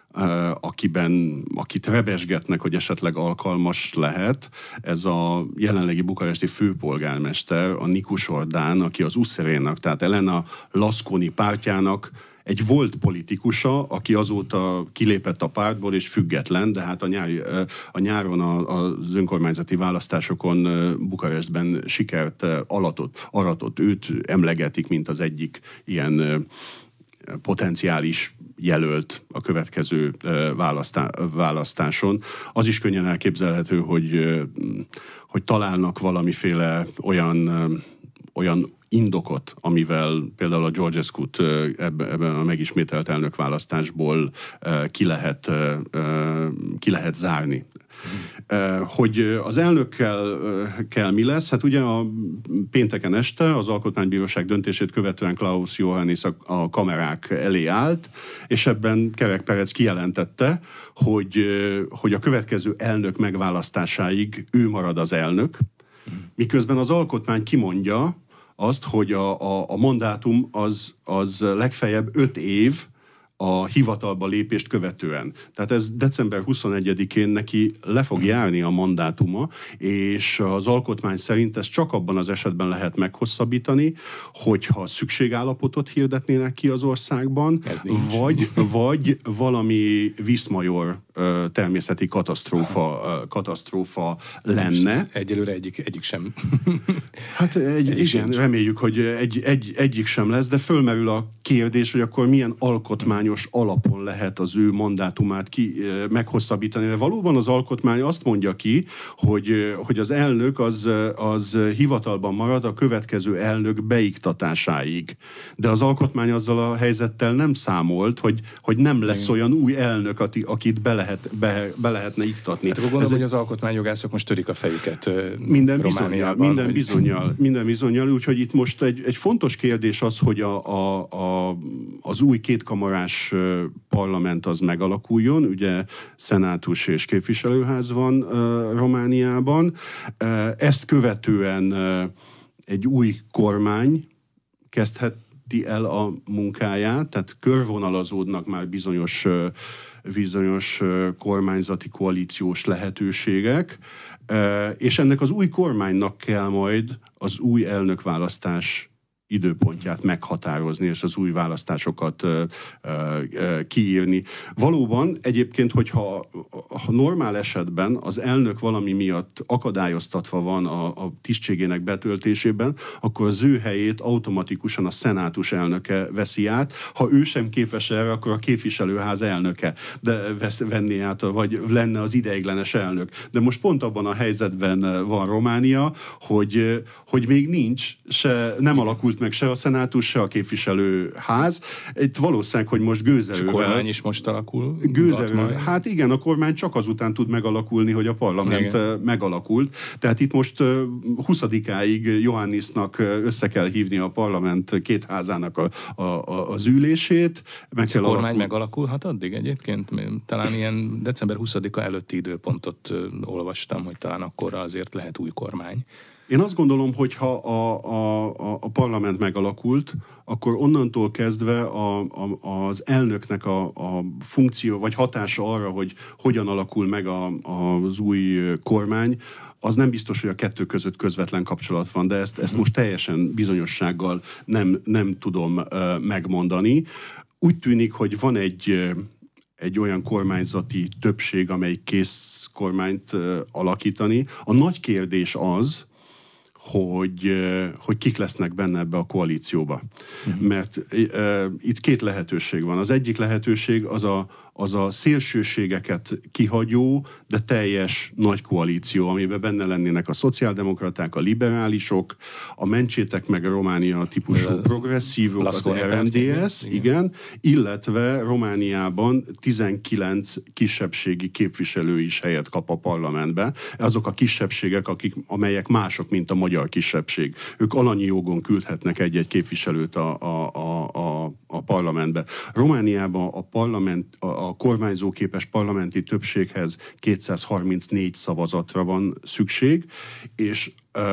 akiben, akit rebesgetnek, hogy esetleg alkalmas lehet, ez a jelenlegi bukaresti főpolgármester, a Nikus Ordán, aki az Uszerénak, tehát Elena Laszkoni pártjának egy volt politikusa, aki azóta kilépett a pártból és független, de hát a, nyári, a nyáron az önkormányzati választásokon Bukarestben sikert alatott, aratott. Őt emlegetik, mint az egyik ilyen potenciális jelölt a következő választá- választáson. Az is könnyen elképzelhető, hogy, hogy találnak valamiféle olyan, olyan indokot, amivel például a Georgescu-t ebben a megismételt elnökválasztásból ki lehet, ki lehet zárni. Hogy az elnökkel kell mi lesz? Hát ugye a pénteken este az Alkotmánybíróság döntését követően Klaus Johannis a, a kamerák elé állt, és ebben Kerek Perec kijelentette, hogy, hogy a következő elnök megválasztásáig ő marad az elnök, miközben az alkotmány kimondja azt, hogy a, a, a mandátum az, az legfeljebb öt év, a hivatalba lépést követően. Tehát ez december huszonegyedikén neki le fog járni a mandátuma, és az alkotmány szerint ez csak abban az esetben lehet meghosszabbítani, hogyha szükségállapotot hirdetnének ki az országban, vagy, vagy valami viszmajor természeti katasztrófa, katasztrófa lenne.
Egyelőre egyik, egyik sem.
Hát egy, egyik igen, sincs. Reméljük, hogy egy, egy, egyik sem lesz, de fölmerül a kérdés, hogy akkor milyen alkotmányos alapon lehet az ő mandátumát ki, meghosszabbítani. De valóban az alkotmány azt mondja ki, hogy, hogy az elnök az, az hivatalban marad a következő elnök beiktatásáig. De az alkotmány azzal a helyzettel nem számolt, hogy, hogy nem lesz olyan új elnök, akit bele lehet, be, be lehetne iktatni.
Hát akkor gondolom, hogy az alkotmányjogászok most törik a fejüket
minden bizonnyal, minden
hogy...
bizonnyal, minden bizonnyal, úgyhogy itt most egy, egy fontos kérdés az, hogy a, a, a, az új kétkamarás parlament az megalakuljon, ugye szenátus és képviselőház van uh, Romániában. Uh, ezt követően uh, egy új kormány kezdheti el a munkáját, tehát körvonalazódnak már bizonyos, uh, bizonyos uh, kormányzati koalíciós lehetőségek, uh, és ennek az új kormánynak kell majd az új elnökválasztás időpontját meghatározni, és az új választásokat ö, ö, kiírni. Valóban egyébként, hogyha ha normál esetben az elnök valami miatt akadályoztatva van a, a tisztségének betöltésében, akkor az ő helyét automatikusan a szenátus elnöke veszi át. Ha ő sem képes erre, akkor a képviselőház elnöke de vesz, venné át, vagy lenne az ideiglenes elnök. De most pont abban a helyzetben van Románia, hogy, hogy még nincs, se, nem alakult meg se a szenátus, se a képviselőház. Itt valószínűleg, hogy most gőzerővel...
És a kormány is most alakul?
Gőzerővel. Hát igen, a kormány csak azután tud megalakulni, hogy a parlament igen. megalakult. Tehát itt most huszadikáig Iohannisnak össze kell hívni a parlament két házának a, a, a, az ülését. Meg kell
a kormány
alakul...
megalakulhat addig egyébként? Talán ilyen december huszadika előtti időpontot olvastam, hogy talán akkor azért lehet új kormány.
Én azt gondolom, hogy ha a, a, a parlament megalakult, akkor onnantól kezdve a, a, az elnöknek a, a funkció, vagy hatása arra, hogy hogyan alakul meg a, az új kormány, az nem biztos, hogy a kettő között közvetlen kapcsolat van, de ezt, ezt most teljesen bizonyossággal nem, nem tudom uh, megmondani. Úgy tűnik, hogy van egy, egy olyan kormányzati többség, amelyik kész kormányt uh, alakítani. A nagy kérdés az, hogy, hogy kik lesznek benne ebbe a koalícióba. Uh-huh. Mert uh, itt két lehetőség van. Az egyik lehetőség az a, az a szélsőségeket kihagyó, de teljes nagy koalíció, amiben benne lennének a szociáldemokraták, a liberálisok, a Mentsétek meg a Románia típusú a progresszívok, az er em dé es, igen. igen, illetve Romániában tizenkilenc kisebbségi képviselő is helyet kap a parlamentbe. Azok a kisebbségek, akik, amelyek mások, mint a magyar kisebbség. Ők alanyi jogon küldhetnek egy-egy képviselőt a, a, a, a, a parlamentbe. Romániában a parlament, a, a kormányzóképes parlamenti többséghez kétszázharmincnégy szavazatra van szükség, és uh,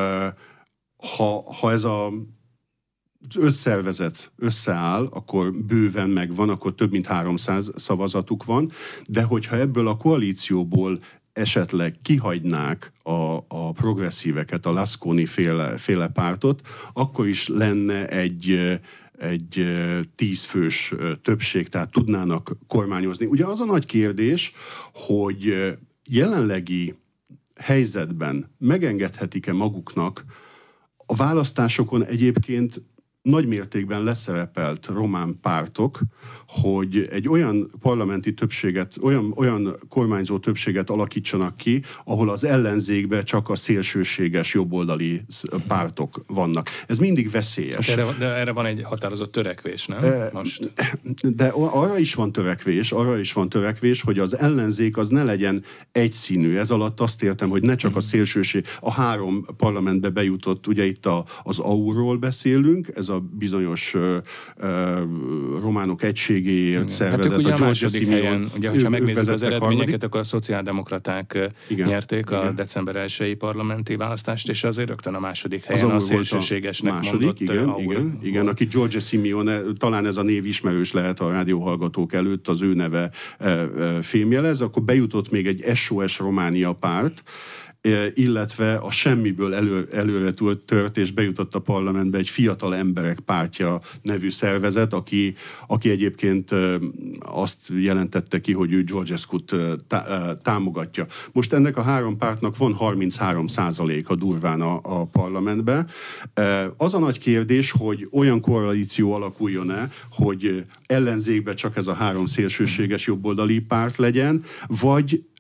ha, ha ez a az öt szervezet összeáll, akkor bőven megvan, akkor több mint háromszáz szavazatuk van, de hogyha ebből a koalícióból esetleg kihagynák a, a progresszíveket, a Lasconi féle, féle pártot, akkor is lenne egy egy tízfős többség, tehát tudnának kormányozni. Ugye az a nagy kérdés, hogy jelenlegi helyzetben megengedhetik-e maguknak a választásokon egyébként nagy mértékben leszerepelt román pártok, hogy egy olyan parlamenti többséget, olyan, olyan kormányzó többséget alakítsanak ki, ahol az ellenzékben csak a szélsőséges jobboldali pártok vannak. Ez mindig veszélyes.
De erre, de erre van egy határozott törekvés, nem? Most.
De arra is van törekvés, arra is van törekvés, hogy az ellenzék az ne legyen egyszínű. Ez alatt azt értem, hogy ne csak a szélsőség, a három parlamentbe bejutott, ugye itt a, az á u-ról beszélünk, ez a bizonyos uh, uh, románok egységéért szervezet.
Hát ugye
a,
a második helyen, ugye, hogyha megnézzük az eredményeket, harmadik. Akkor a szociáldemokraták igen, nyerték igen. a december elsői parlamenti választást, és azért rögtön a második helyen az a szélsőségesnek
második,
mondott
igen, igen, igen, aki Giorgia Simeone, talán ez a név ismerős lehet a rádióhallgatók előtt, az ő neve e, e, fémjelez, akkor bejutott még egy es o es Románia párt, illetve a semmiből elő, előre tört és bejutott a parlamentbe egy Fiatal Emberek Pártja nevű szervezet, aki, aki egyébként azt jelentette ki, hogy ő Georgescu-t támogatja. Most ennek a három pártnak van harminchárom százaléka durván a, a parlamentbe. Az a nagy kérdés, hogy olyan koalíció alakuljon-e, hogy ellenzékben csak ez a három szélsőséges jobboldali párt legyen, vagy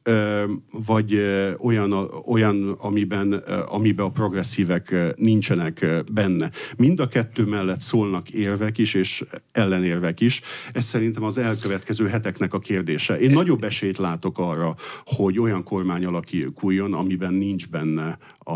vagy olyan, olyan amiben, amiben a progresszívek nincsenek benne. Mind a kettő mellett szólnak érvek is, és ellenérvek is. Ez szerintem az elkövetkező heteknek a kérdése. Én nagyobb esélyt látok arra, hogy olyan kormány alakuljon, amiben nincs benne a,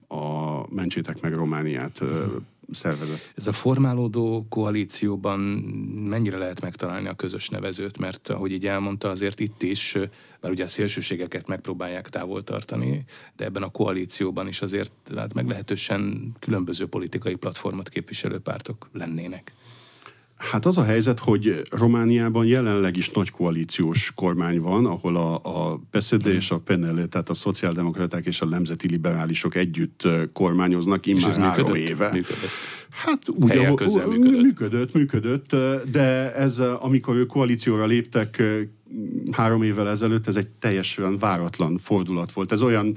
a Mentsétek meg Romániát szervezet.
Ez a formálódó koalícióban mennyire lehet megtalálni a közös nevezőt? Mert ahogy így elmondta, azért itt is, bár ugye a szélsőségeket megpróbálják távol tartani, de ebben a koalícióban is azért hát meglehetősen különböző politikai platformot képviselő pártok lennének.
Hát az a helyzet, hogy Romániában jelenleg is nagy koalíciós kormány van, ahol a, a pé es dé és a pé en el, tehát a szociáldemokraták és a nemzeti liberálisok együtt kormányoznak immár három éve.
Működött.
Hát úgy, ahol, működött. működött, működött, de ez, amikor ők koalícióra léptek három évvel ezelőtt, ez egy teljesen váratlan fordulat volt. Ez olyan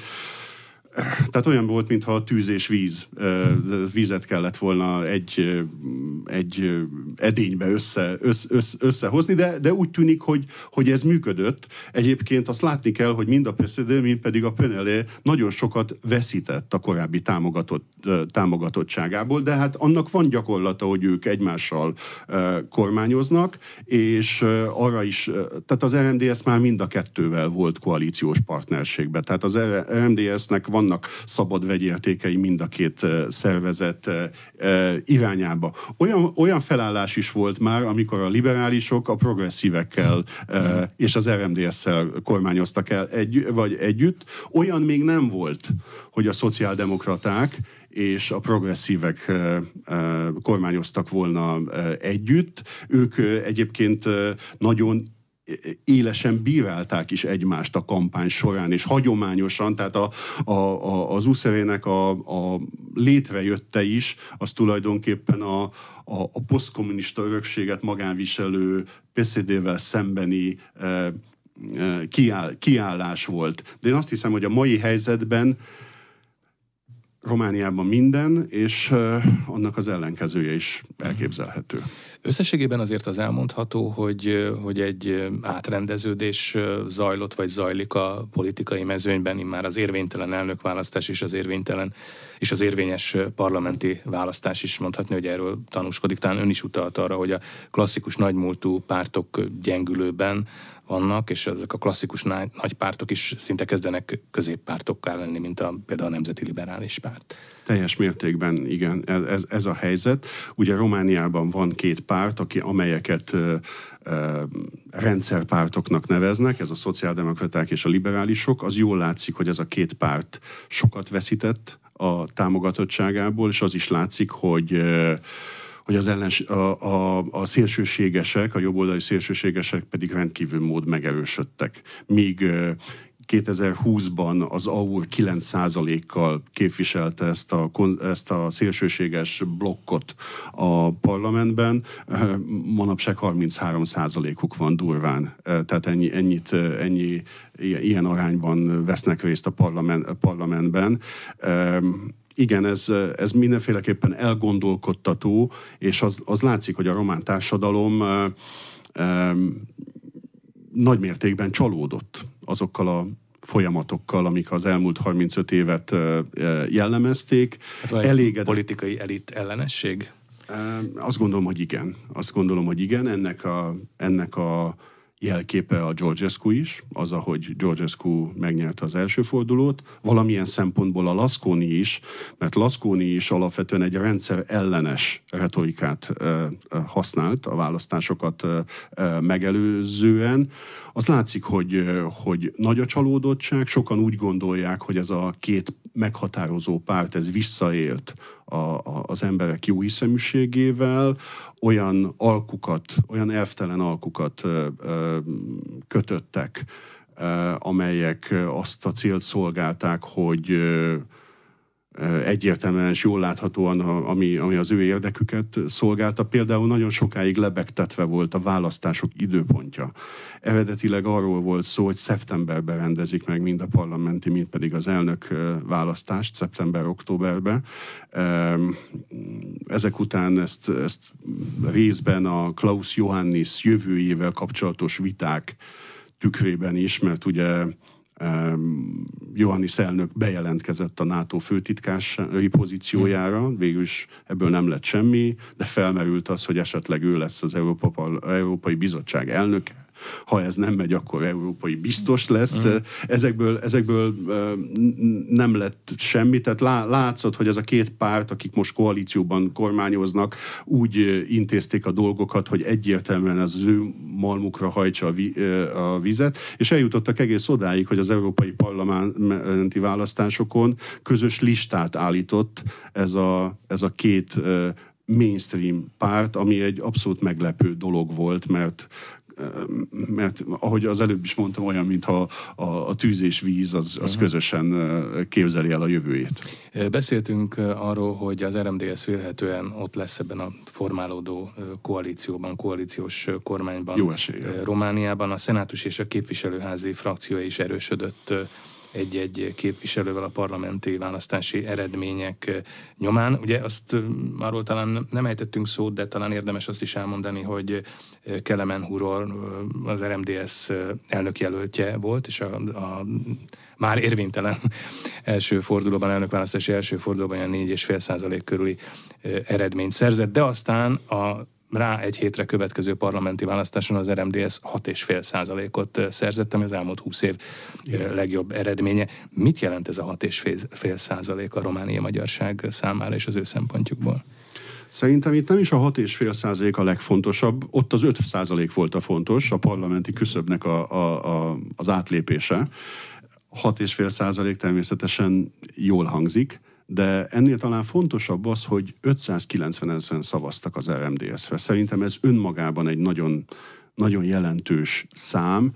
Tehát olyan volt, mintha a tűz és víz, vízet kellett volna egy, egy edénybe össze, össze, összehozni, de, de úgy tűnik, hogy, hogy ez működött. Egyébként azt látni kell, hogy mind a pé es dé, mind pedig a pé en el nagyon sokat veszített a korábbi támogatott, támogatottságából, de hát annak van gyakorlata, hogy ők egymással kormányoznak, és arra is, tehát az er em dé es már mind a kettővel volt koalíciós partnerségben. Tehát az er em dé esnek van vannak szabad vegyértékei mind a két szervezet irányába. Olyan, olyan felállás is volt már, amikor a liberálisok a progresszívekkel és az er em dé es-szel kormányoztak el egy, vagy együtt. Olyan még nem volt, hogy a szociáldemokraták és a progresszívek kormányoztak volna együtt. Ők egyébként nagyon élesen bírálták is egymást a kampány során, és hagyományosan, tehát a, a, a, az u es er-nek a, a létrejötte is, az tulajdonképpen a, a, a posztkommunista örökséget magánviselő pé es dé-vel szembeni e, e, kiáll, kiállás volt. De én azt hiszem, hogy a mai helyzetben Romániában minden, és uh, annak az ellenkezője is elképzelhető.
Összességében azért az elmondható, hogy, hogy egy átrendeződés zajlott, vagy zajlik a politikai mezőnyben, immár az érvénytelen elnökválasztás és az érvénytelen és az érvényes parlamenti választás is mondhatni, hogy erről tanúskodik. Talán ön is utalt arra, hogy a klasszikus nagymúltú pártok gyengülőben vannak, és ezek a klasszikus nagy pártok is szinte kezdenek középpártokká lenni, mint a, például a Nemzeti Liberális Párt.
Teljes mértékben, igen, ez, ez a helyzet. Ugye Romániában van két párt, aki, amelyeket ö, ö, rendszerpártoknak neveznek, ez a szociáldemokraták és a liberálisok. Az jól látszik, hogy ez a két párt sokat veszített a támogatottságából, és az is látszik, hogy ö, hogy az ellens, a, a, a szélsőségesek, a jobboldali szélsőségesek pedig rendkívül mód megerősödtek. Míg kétezer-húszban az á u er kilenc százalékkal képviselte ezt a, ezt a szélsőséges blokkot a parlamentben, manapság harminchárom százalékuk van durván. Tehát ennyi, ennyit, ennyi, ilyen arányban vesznek részt a parlament, parlamentben. Igen, ez, ez mindenféleképpen elgondolkodtató, és az, az látszik, hogy a román társadalom e, e, nagy mértékben csalódott azokkal a folyamatokkal, amik az elmúlt harmincöt évet e, jellemezték.
Hát elégedett politikai elit ellenesség?
E, azt gondolom, hogy igen. Azt gondolom, hogy igen. Ennek a, ennek a jelképe a Georgescu is, az, ahogy Georgescu megnyerte az első fordulót, valamilyen szempontból a Lasconi is, mert Lasconi is alapvetően egy rendszer ellenes retorikát e, használt a választásokat e, megelőzően. Az látszik, hogy, hogy nagy a csalódottság, sokan úgy gondolják, hogy ez a két meghatározó párt, ez visszaélt a, a, az emberek jó hiszeműségével, olyan alkukat, olyan elvtelen alkukat ö, ö, kötöttek, ö, amelyek azt a célt szolgálták, hogy ö, egyértelműen és jól láthatóan, ami, ami az ő érdeküket szolgálta. Például nagyon sokáig lebegtetve volt a választások időpontja. Eredetileg arról volt szó, hogy szeptemberben rendezik meg mind a parlamenti, mind pedig az elnök választást, szeptember-októberben. Ezek után ezt, ezt részben a Klaus Johannis jövőjével kapcsolatos viták tükrében is, mert ugye Iohannis elnök bejelentkezett a NATO főtitkásai pozíciójára, végül is ebből nem lett semmi, de felmerült az, hogy esetleg ő lesz az Európa, Európai Bizottság elnöke. Ha ez nem megy, akkor európai biztos lesz. Ezekből, ezekből nem lett semmi, tehát látszott, hogy ez a két párt, akik most koalícióban kormányoznak, úgy intézték a dolgokat, hogy egyértelműen ez az ő malmukra hajtsa a vizet, és eljutottak egész odáig, hogy az európai parlamenti választásokon közös listát állított ez a, ez a két mainstream párt, ami egy abszolút meglepő dolog volt, mert mert ahogy az előbb is mondtam, olyan, mintha a, a tűz és víz az, az közösen képzeli el a jövőjét.
Beszéltünk arról, hogy az er em dé es vélhetően ott lesz ebben a formálódó koalícióban, koalíciós kormányban.
Jó eséllyel.
Romániában a szenátus és a képviselőházi frakciója is erősödött egy-egy képviselővel a parlamenti választási eredmények nyomán. Ugye azt arról talán nem ejtettünk szót, de talán érdemes azt is elmondani, hogy Kelemen Huror az er em dé es elnökjelöltje volt, és a, a már érvénytelen első fordulóban, elnökválasztási első fordulóban olyan négy egész öt százalék körüli eredményt szerzett, de aztán a rá egy hétre következő parlamenti választáson az er em dé es hat egész öt százalékot szerzett, ami az elmúlt húsz év Igen. legjobb eredménye. Mit jelent ez a hat egész öt százalék a romániai magyarság számára és az ő szempontjukból?
Szerintem itt nem is a hat egész öt százalék a legfontosabb, ott az öt százalék volt a fontos, a parlamenti küszöbnek a, a, a, az átlépése. hat egész öt százalék természetesen jól hangzik, de ennél talán fontosabb az, hogy ötszázkilencvenezren szavaztak az er em dé es-re. Szerintem ez önmagában egy nagyon, nagyon jelentős szám.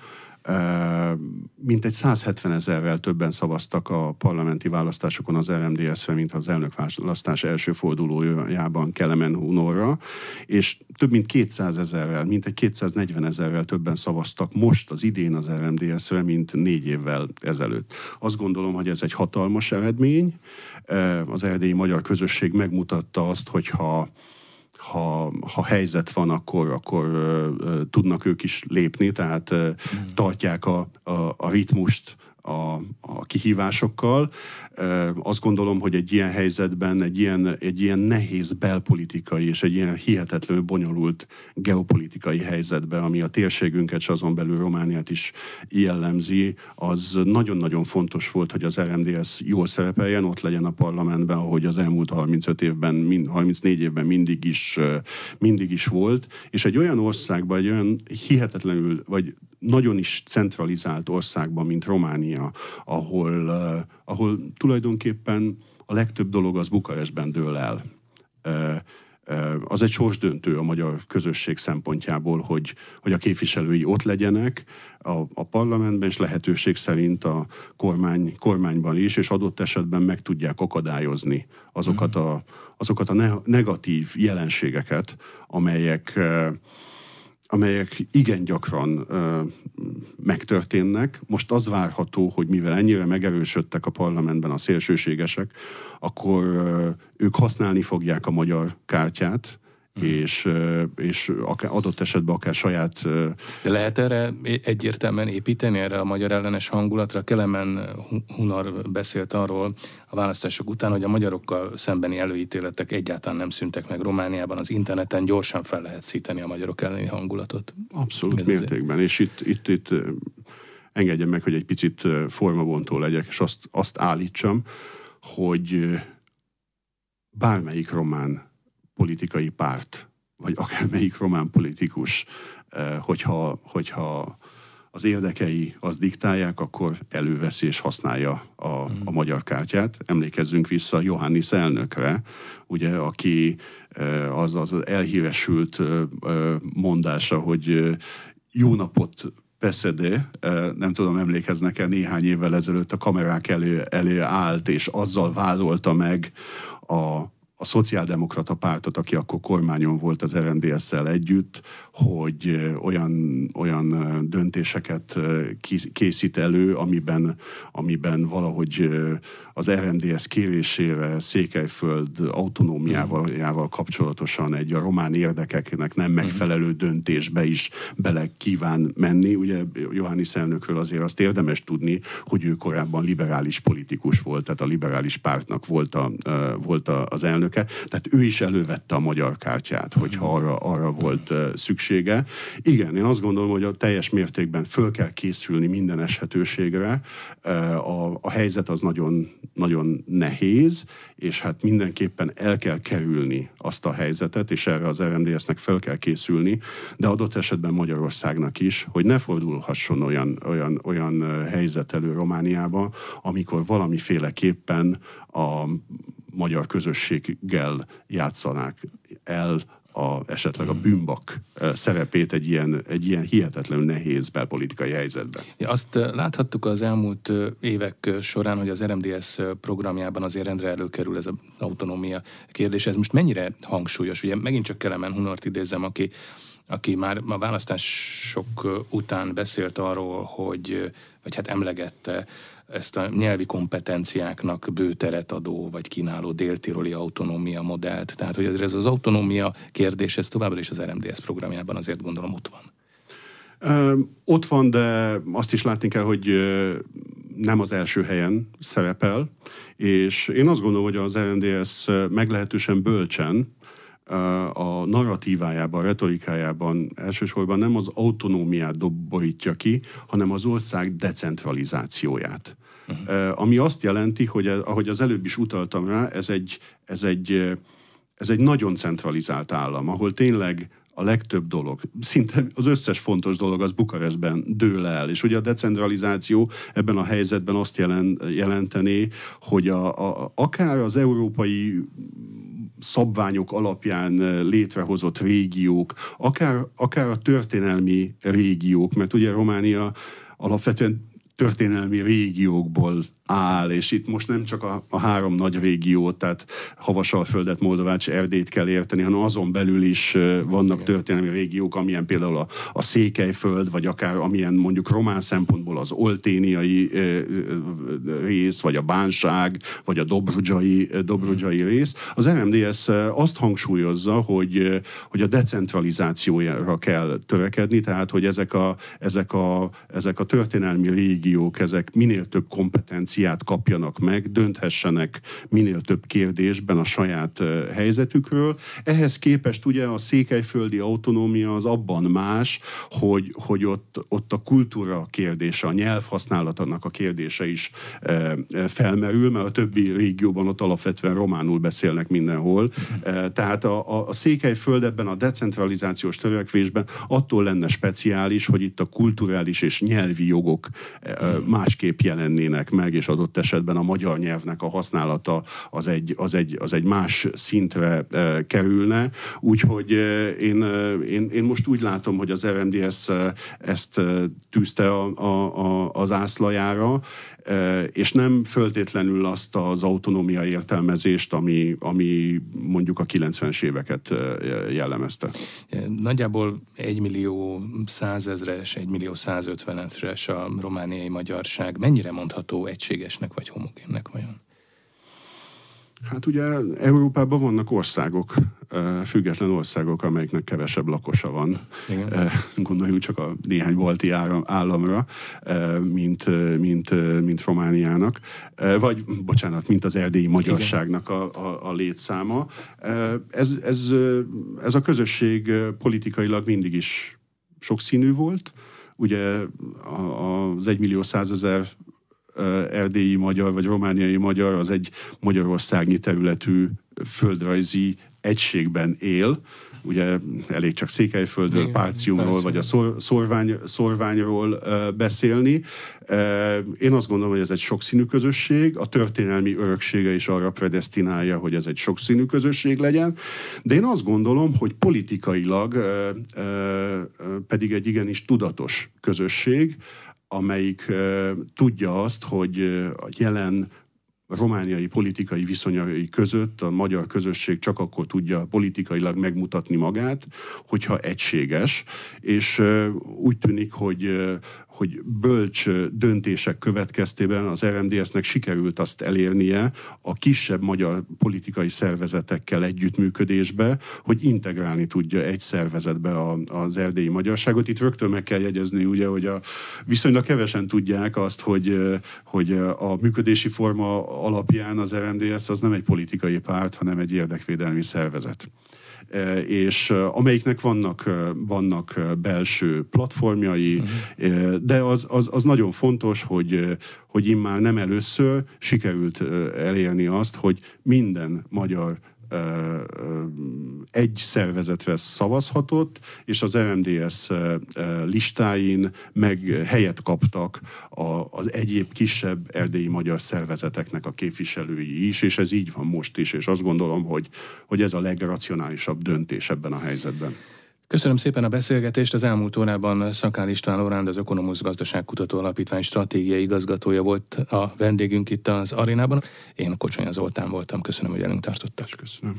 Mintegy százhetvenezerrel többen szavaztak a parlamenti választásokon az er em dé es-re, mint az elnökválasztás első fordulójában Kelemen Hunorra, és több mint kétszázezerrel, mintegy kétszáznegyvenezerrel többen szavaztak most az idén az er em dé es-re, mint négy évvel ezelőtt. Azt gondolom, hogy ez egy hatalmas eredmény. Az erdélyi magyar közösség megmutatta azt, hogy ha Ha, ha helyzet van, akkor, akkor uh, tudnak ők is lépni, tehát uh, mm. tartják a, a, a ritmust a, a kihívásokkal. Uh, azt gondolom, hogy egy ilyen helyzetben, egy ilyen, egy ilyen nehéz belpolitikai és egy ilyen hihetetlenül bonyolult geopolitikai helyzetben, ami a térségünket és azon belül Romániát is jellemzi, az nagyon-nagyon fontos volt, hogy az er em dé es jól szerepeljen, ott legyen a parlamentben, ahogy az elmúlt harmincöt évben, harmincnégy évben mindig is, mindig is volt, és egy olyan országban, egy olyan hihetetlenül, vagy nagyon is centralizált országban, mint Románia, ahol, uh, ahol tulajdonképpen a legtöbb dolog az Bukarestben dől el. Uh, uh, az egy sorsdöntő a magyar közösség szempontjából, hogy, hogy a képviselői ott legyenek a, a parlamentben, és lehetőség szerint a kormány, kormányban is, és adott esetben meg tudják akadályozni azokat a, azokat a ne- negatív jelenségeket, amelyek uh, amelyek igen gyakran ö, megtörténnek. Most az várható, hogy mivel ennyire megerősödtek a parlamentben a szélsőségesek, akkor ö, ők használni fogják a magyar kártyát, mm. és, ö, és akár, adott esetben akár saját... Ö,
De lehet erre egyértelműen építeni, erre a magyar ellenes hangulatra? Kelemen Hunor beszélt arról a választások után, hogy a magyarokkal szembeni előítéletek egyáltalán nem szűntek meg Romániában, az interneten gyorsan fel lehet szíteni a magyarok elleni hangulatot.
Abszolút Ez mértékben, és itt, itt, itt engedjem meg, hogy egy picit formabontó legyek, és azt, azt állítsam, hogy bármelyik román politikai párt, vagy akármelyik román politikus, hogyha, hogyha az érdekei azt diktálják, akkor előveszi és használja a, a magyar kártyát. Emlékezzünk vissza Iohannis elnökre, ugye, aki az az elhíresült mondása, hogy jó napot Beszede, nem tudom, emlékeznek-e, néhány évvel ezelőtt a kamerák elő, elő állt, és azzal vádolta meg a, a szociáldemokrata pártot, aki akkor kormányon volt az er em dé es-szel együtt, hogy olyan, olyan döntéseket készít elő, amiben, amiben valahogy az er em dé es kérésére Székelyföld autonómiával kapcsolatosan egy a román érdekeknek nem megfelelő döntésbe is bele kíván menni. Ugye Iohannis elnökről azért azt érdemes tudni, hogy ő korábban liberális politikus volt, tehát a liberális pártnak volt, a, volt a, az elnöke. Tehát ő is elővette a magyar kártyát, hogyha arra, arra volt szüksége. Igen, én azt gondolom, hogy a teljes mértékben föl kell készülni minden eshetőségre. A, a helyzet az nagyon, nagyon nehéz, és hát mindenképpen el kell kerülni azt a helyzetet, és erre az er em dé es-nek fel kell készülni, de adott esetben Magyarországnak is, hogy ne fordulhasson olyan, olyan, olyan helyzet elő Romániába, amikor valamiféleképpen a magyar közösséggel játszanák el a, esetleg a bűnbak szerepét egy ilyen, egy ilyen hihetetlenül nehéz belpolitikai helyzetben.
Ja, azt láthattuk az elmúlt évek során, hogy az er em dé es programjában azért rendre előkerül ez az autonómia kérdés. Ez most mennyire hangsúlyos? Ugye megint csak Kelemen Hunort idézem, aki, aki már a választások után beszélt arról, hogy, vagy hát emlegette ezt a nyelvi kompetenciáknak bőteret adó, vagy kínáló dél-tiroli autonómia modellt. Tehát, hogy ez az autonómia kérdés, ez továbbra is az er em dé es programjában azért gondolom ott van.
Ö, ott van, de azt is látni kell, hogy nem az első helyen szerepel, és én azt gondolom, hogy az er em dé es meglehetősen bölcsen a narratívájában, a retorikájában elsősorban nem az autonómiát doborítja ki, hanem az ország decentralizációját. Uh-huh. Ami azt jelenti, hogy ahogy az előbb is utaltam rá, ez egy, ez egy, ez egy nagyon centralizált állam, ahol tényleg a legtöbb dolog, szinte az összes fontos dolog az Bukarestben dől el. És ugye a decentralizáció ebben a helyzetben azt jelent, jelenteni, hogy a, a, akár az európai szabványok alapján létrehozott régiók, akár, akár a történelmi régiók, mert ugye Románia alapvetően történelmi régiókból áll, és itt most nem csak a, a három nagy régiót, tehát Havasalföldet, Moldovát és Erdélyt kell érteni, hanem azon belül is vannak történelmi régiók, amilyen például a, a Székelyföld, vagy akár amilyen mondjuk román szempontból az olténiai rész, vagy a Bánság, vagy a Dobrudzsai, Dobrudzsai rész. Az er em dé es azt hangsúlyozza, hogy, hogy a decentralizációra kell törekedni, tehát hogy ezek a, ezek a, ezek a történelmi régiók, ezek minél több kompetenciát kapjanak meg, dönthessenek minél több kérdésben a saját uh, helyzetükről. Ehhez képest ugye a székelyföldi autonómia az abban más, hogy, hogy ott, ott a kultúra kérdése, a nyelvhasználatának a kérdése is uh, felmerül, mert a többi régióban ott alapvetően románul beszélnek mindenhol. Uh, tehát a, a, a Székelyföld ebben a decentralizációs törekvésben attól lenne speciális, hogy itt a kulturális és nyelvi jogok uh, másképp jelennének meg, és adott esetben a magyar nyelvnek a használata az egy, az egy, az egy más szintre e, kerülne. Úgyhogy e, én, én, én most úgy látom, hogy az er em dé es e, ezt e, tűzte a, a, a, az ászlajára, e, és nem föltétlenül azt az autonómia értelmezést, ami, ami mondjuk a kilencvenes éveket e, jellemezte.
Nagyjából egymillió százezres, egymillió százötvenes a romániai magyarság. Mennyire mondható egységesnek vagy homogénnek vajon?
Hát ugye Európában vannak országok, független országok, amelyeknek kevesebb lakosa van. Igen. Gondoljunk csak a néhány balti államra, mint, mint, mint Romániának, vagy, bocsánat, mint az erdélyi magyarságnak a, a, a létszáma. Ez, ez, ez a közösség politikailag mindig is sokszínű volt. Ugye az egymillió százezer erdélyi magyar vagy romániai magyar az egy magyarországnyi területű földrajzi egységben él. Ugye elég csak Székelyföldről, Páciumról vagy a szor, szorvány, szorványról uh, beszélni. Uh, én azt gondolom, hogy ez egy sokszínű közösség, a történelmi öröksége is arra predesztinálja, hogy ez egy sokszínű közösség legyen, de én azt gondolom, hogy politikailag uh, uh, pedig egy igenis tudatos közösség, amelyik uh, tudja azt, hogy uh, a jelen a romániai politikai viszonyai között a magyar közösség csak akkor tudja politikailag megmutatni magát, hogyha egységes, és úgy tűnik, hogy hogy bölcs döntések következtében az er em dé es-nek sikerült azt elérnie a kisebb magyar politikai szervezetekkel együttműködésbe, hogy integrálni tudja egy szervezetbe a, az erdélyi magyarságot. Itt rögtön meg kell jegyezni, ugye, hogy a, viszonylag kevesen tudják azt, hogy, hogy a működési forma alapján az er em dé es az nem egy politikai párt, hanem egy érdekvédelmi szervezet. És amelyiknek vannak, vannak belső platformjai, uh-huh. de az, az, az nagyon fontos, hogy, hogy immár nem először sikerült elérni azt, hogy minden magyar egy szervezetre szavazhatott, és az er em dé es listáin meg helyet kaptak az egyéb kisebb erdélyi magyar szervezeteknek a képviselői is, és ez így van most is, és azt gondolom, hogy, hogy ez a legracionálisabb döntés ebben a helyzetben.
Köszönöm szépen a beszélgetést. Az elmúlt órában Szakál István Loránd, az Ökonomusz Gazdaságkutató Alapítvány stratégiai igazgatója volt a vendégünk itt az arénában. Én Kocsonya Zoltán voltam. Köszönöm, hogy velünk tartottak.
Köszönöm.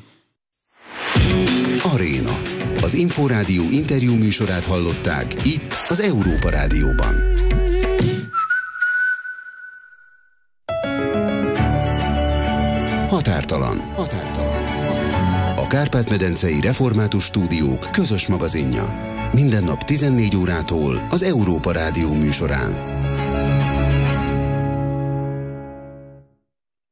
Aréna. Az Inforádió interjú műsorát hallották itt az Európa Rádióban. Határtalan. Határtalan. A Kárpát-medencei Református Stúdiók közös magazinja. Minden nap tizennégy órától az Európa Rádió műsorán.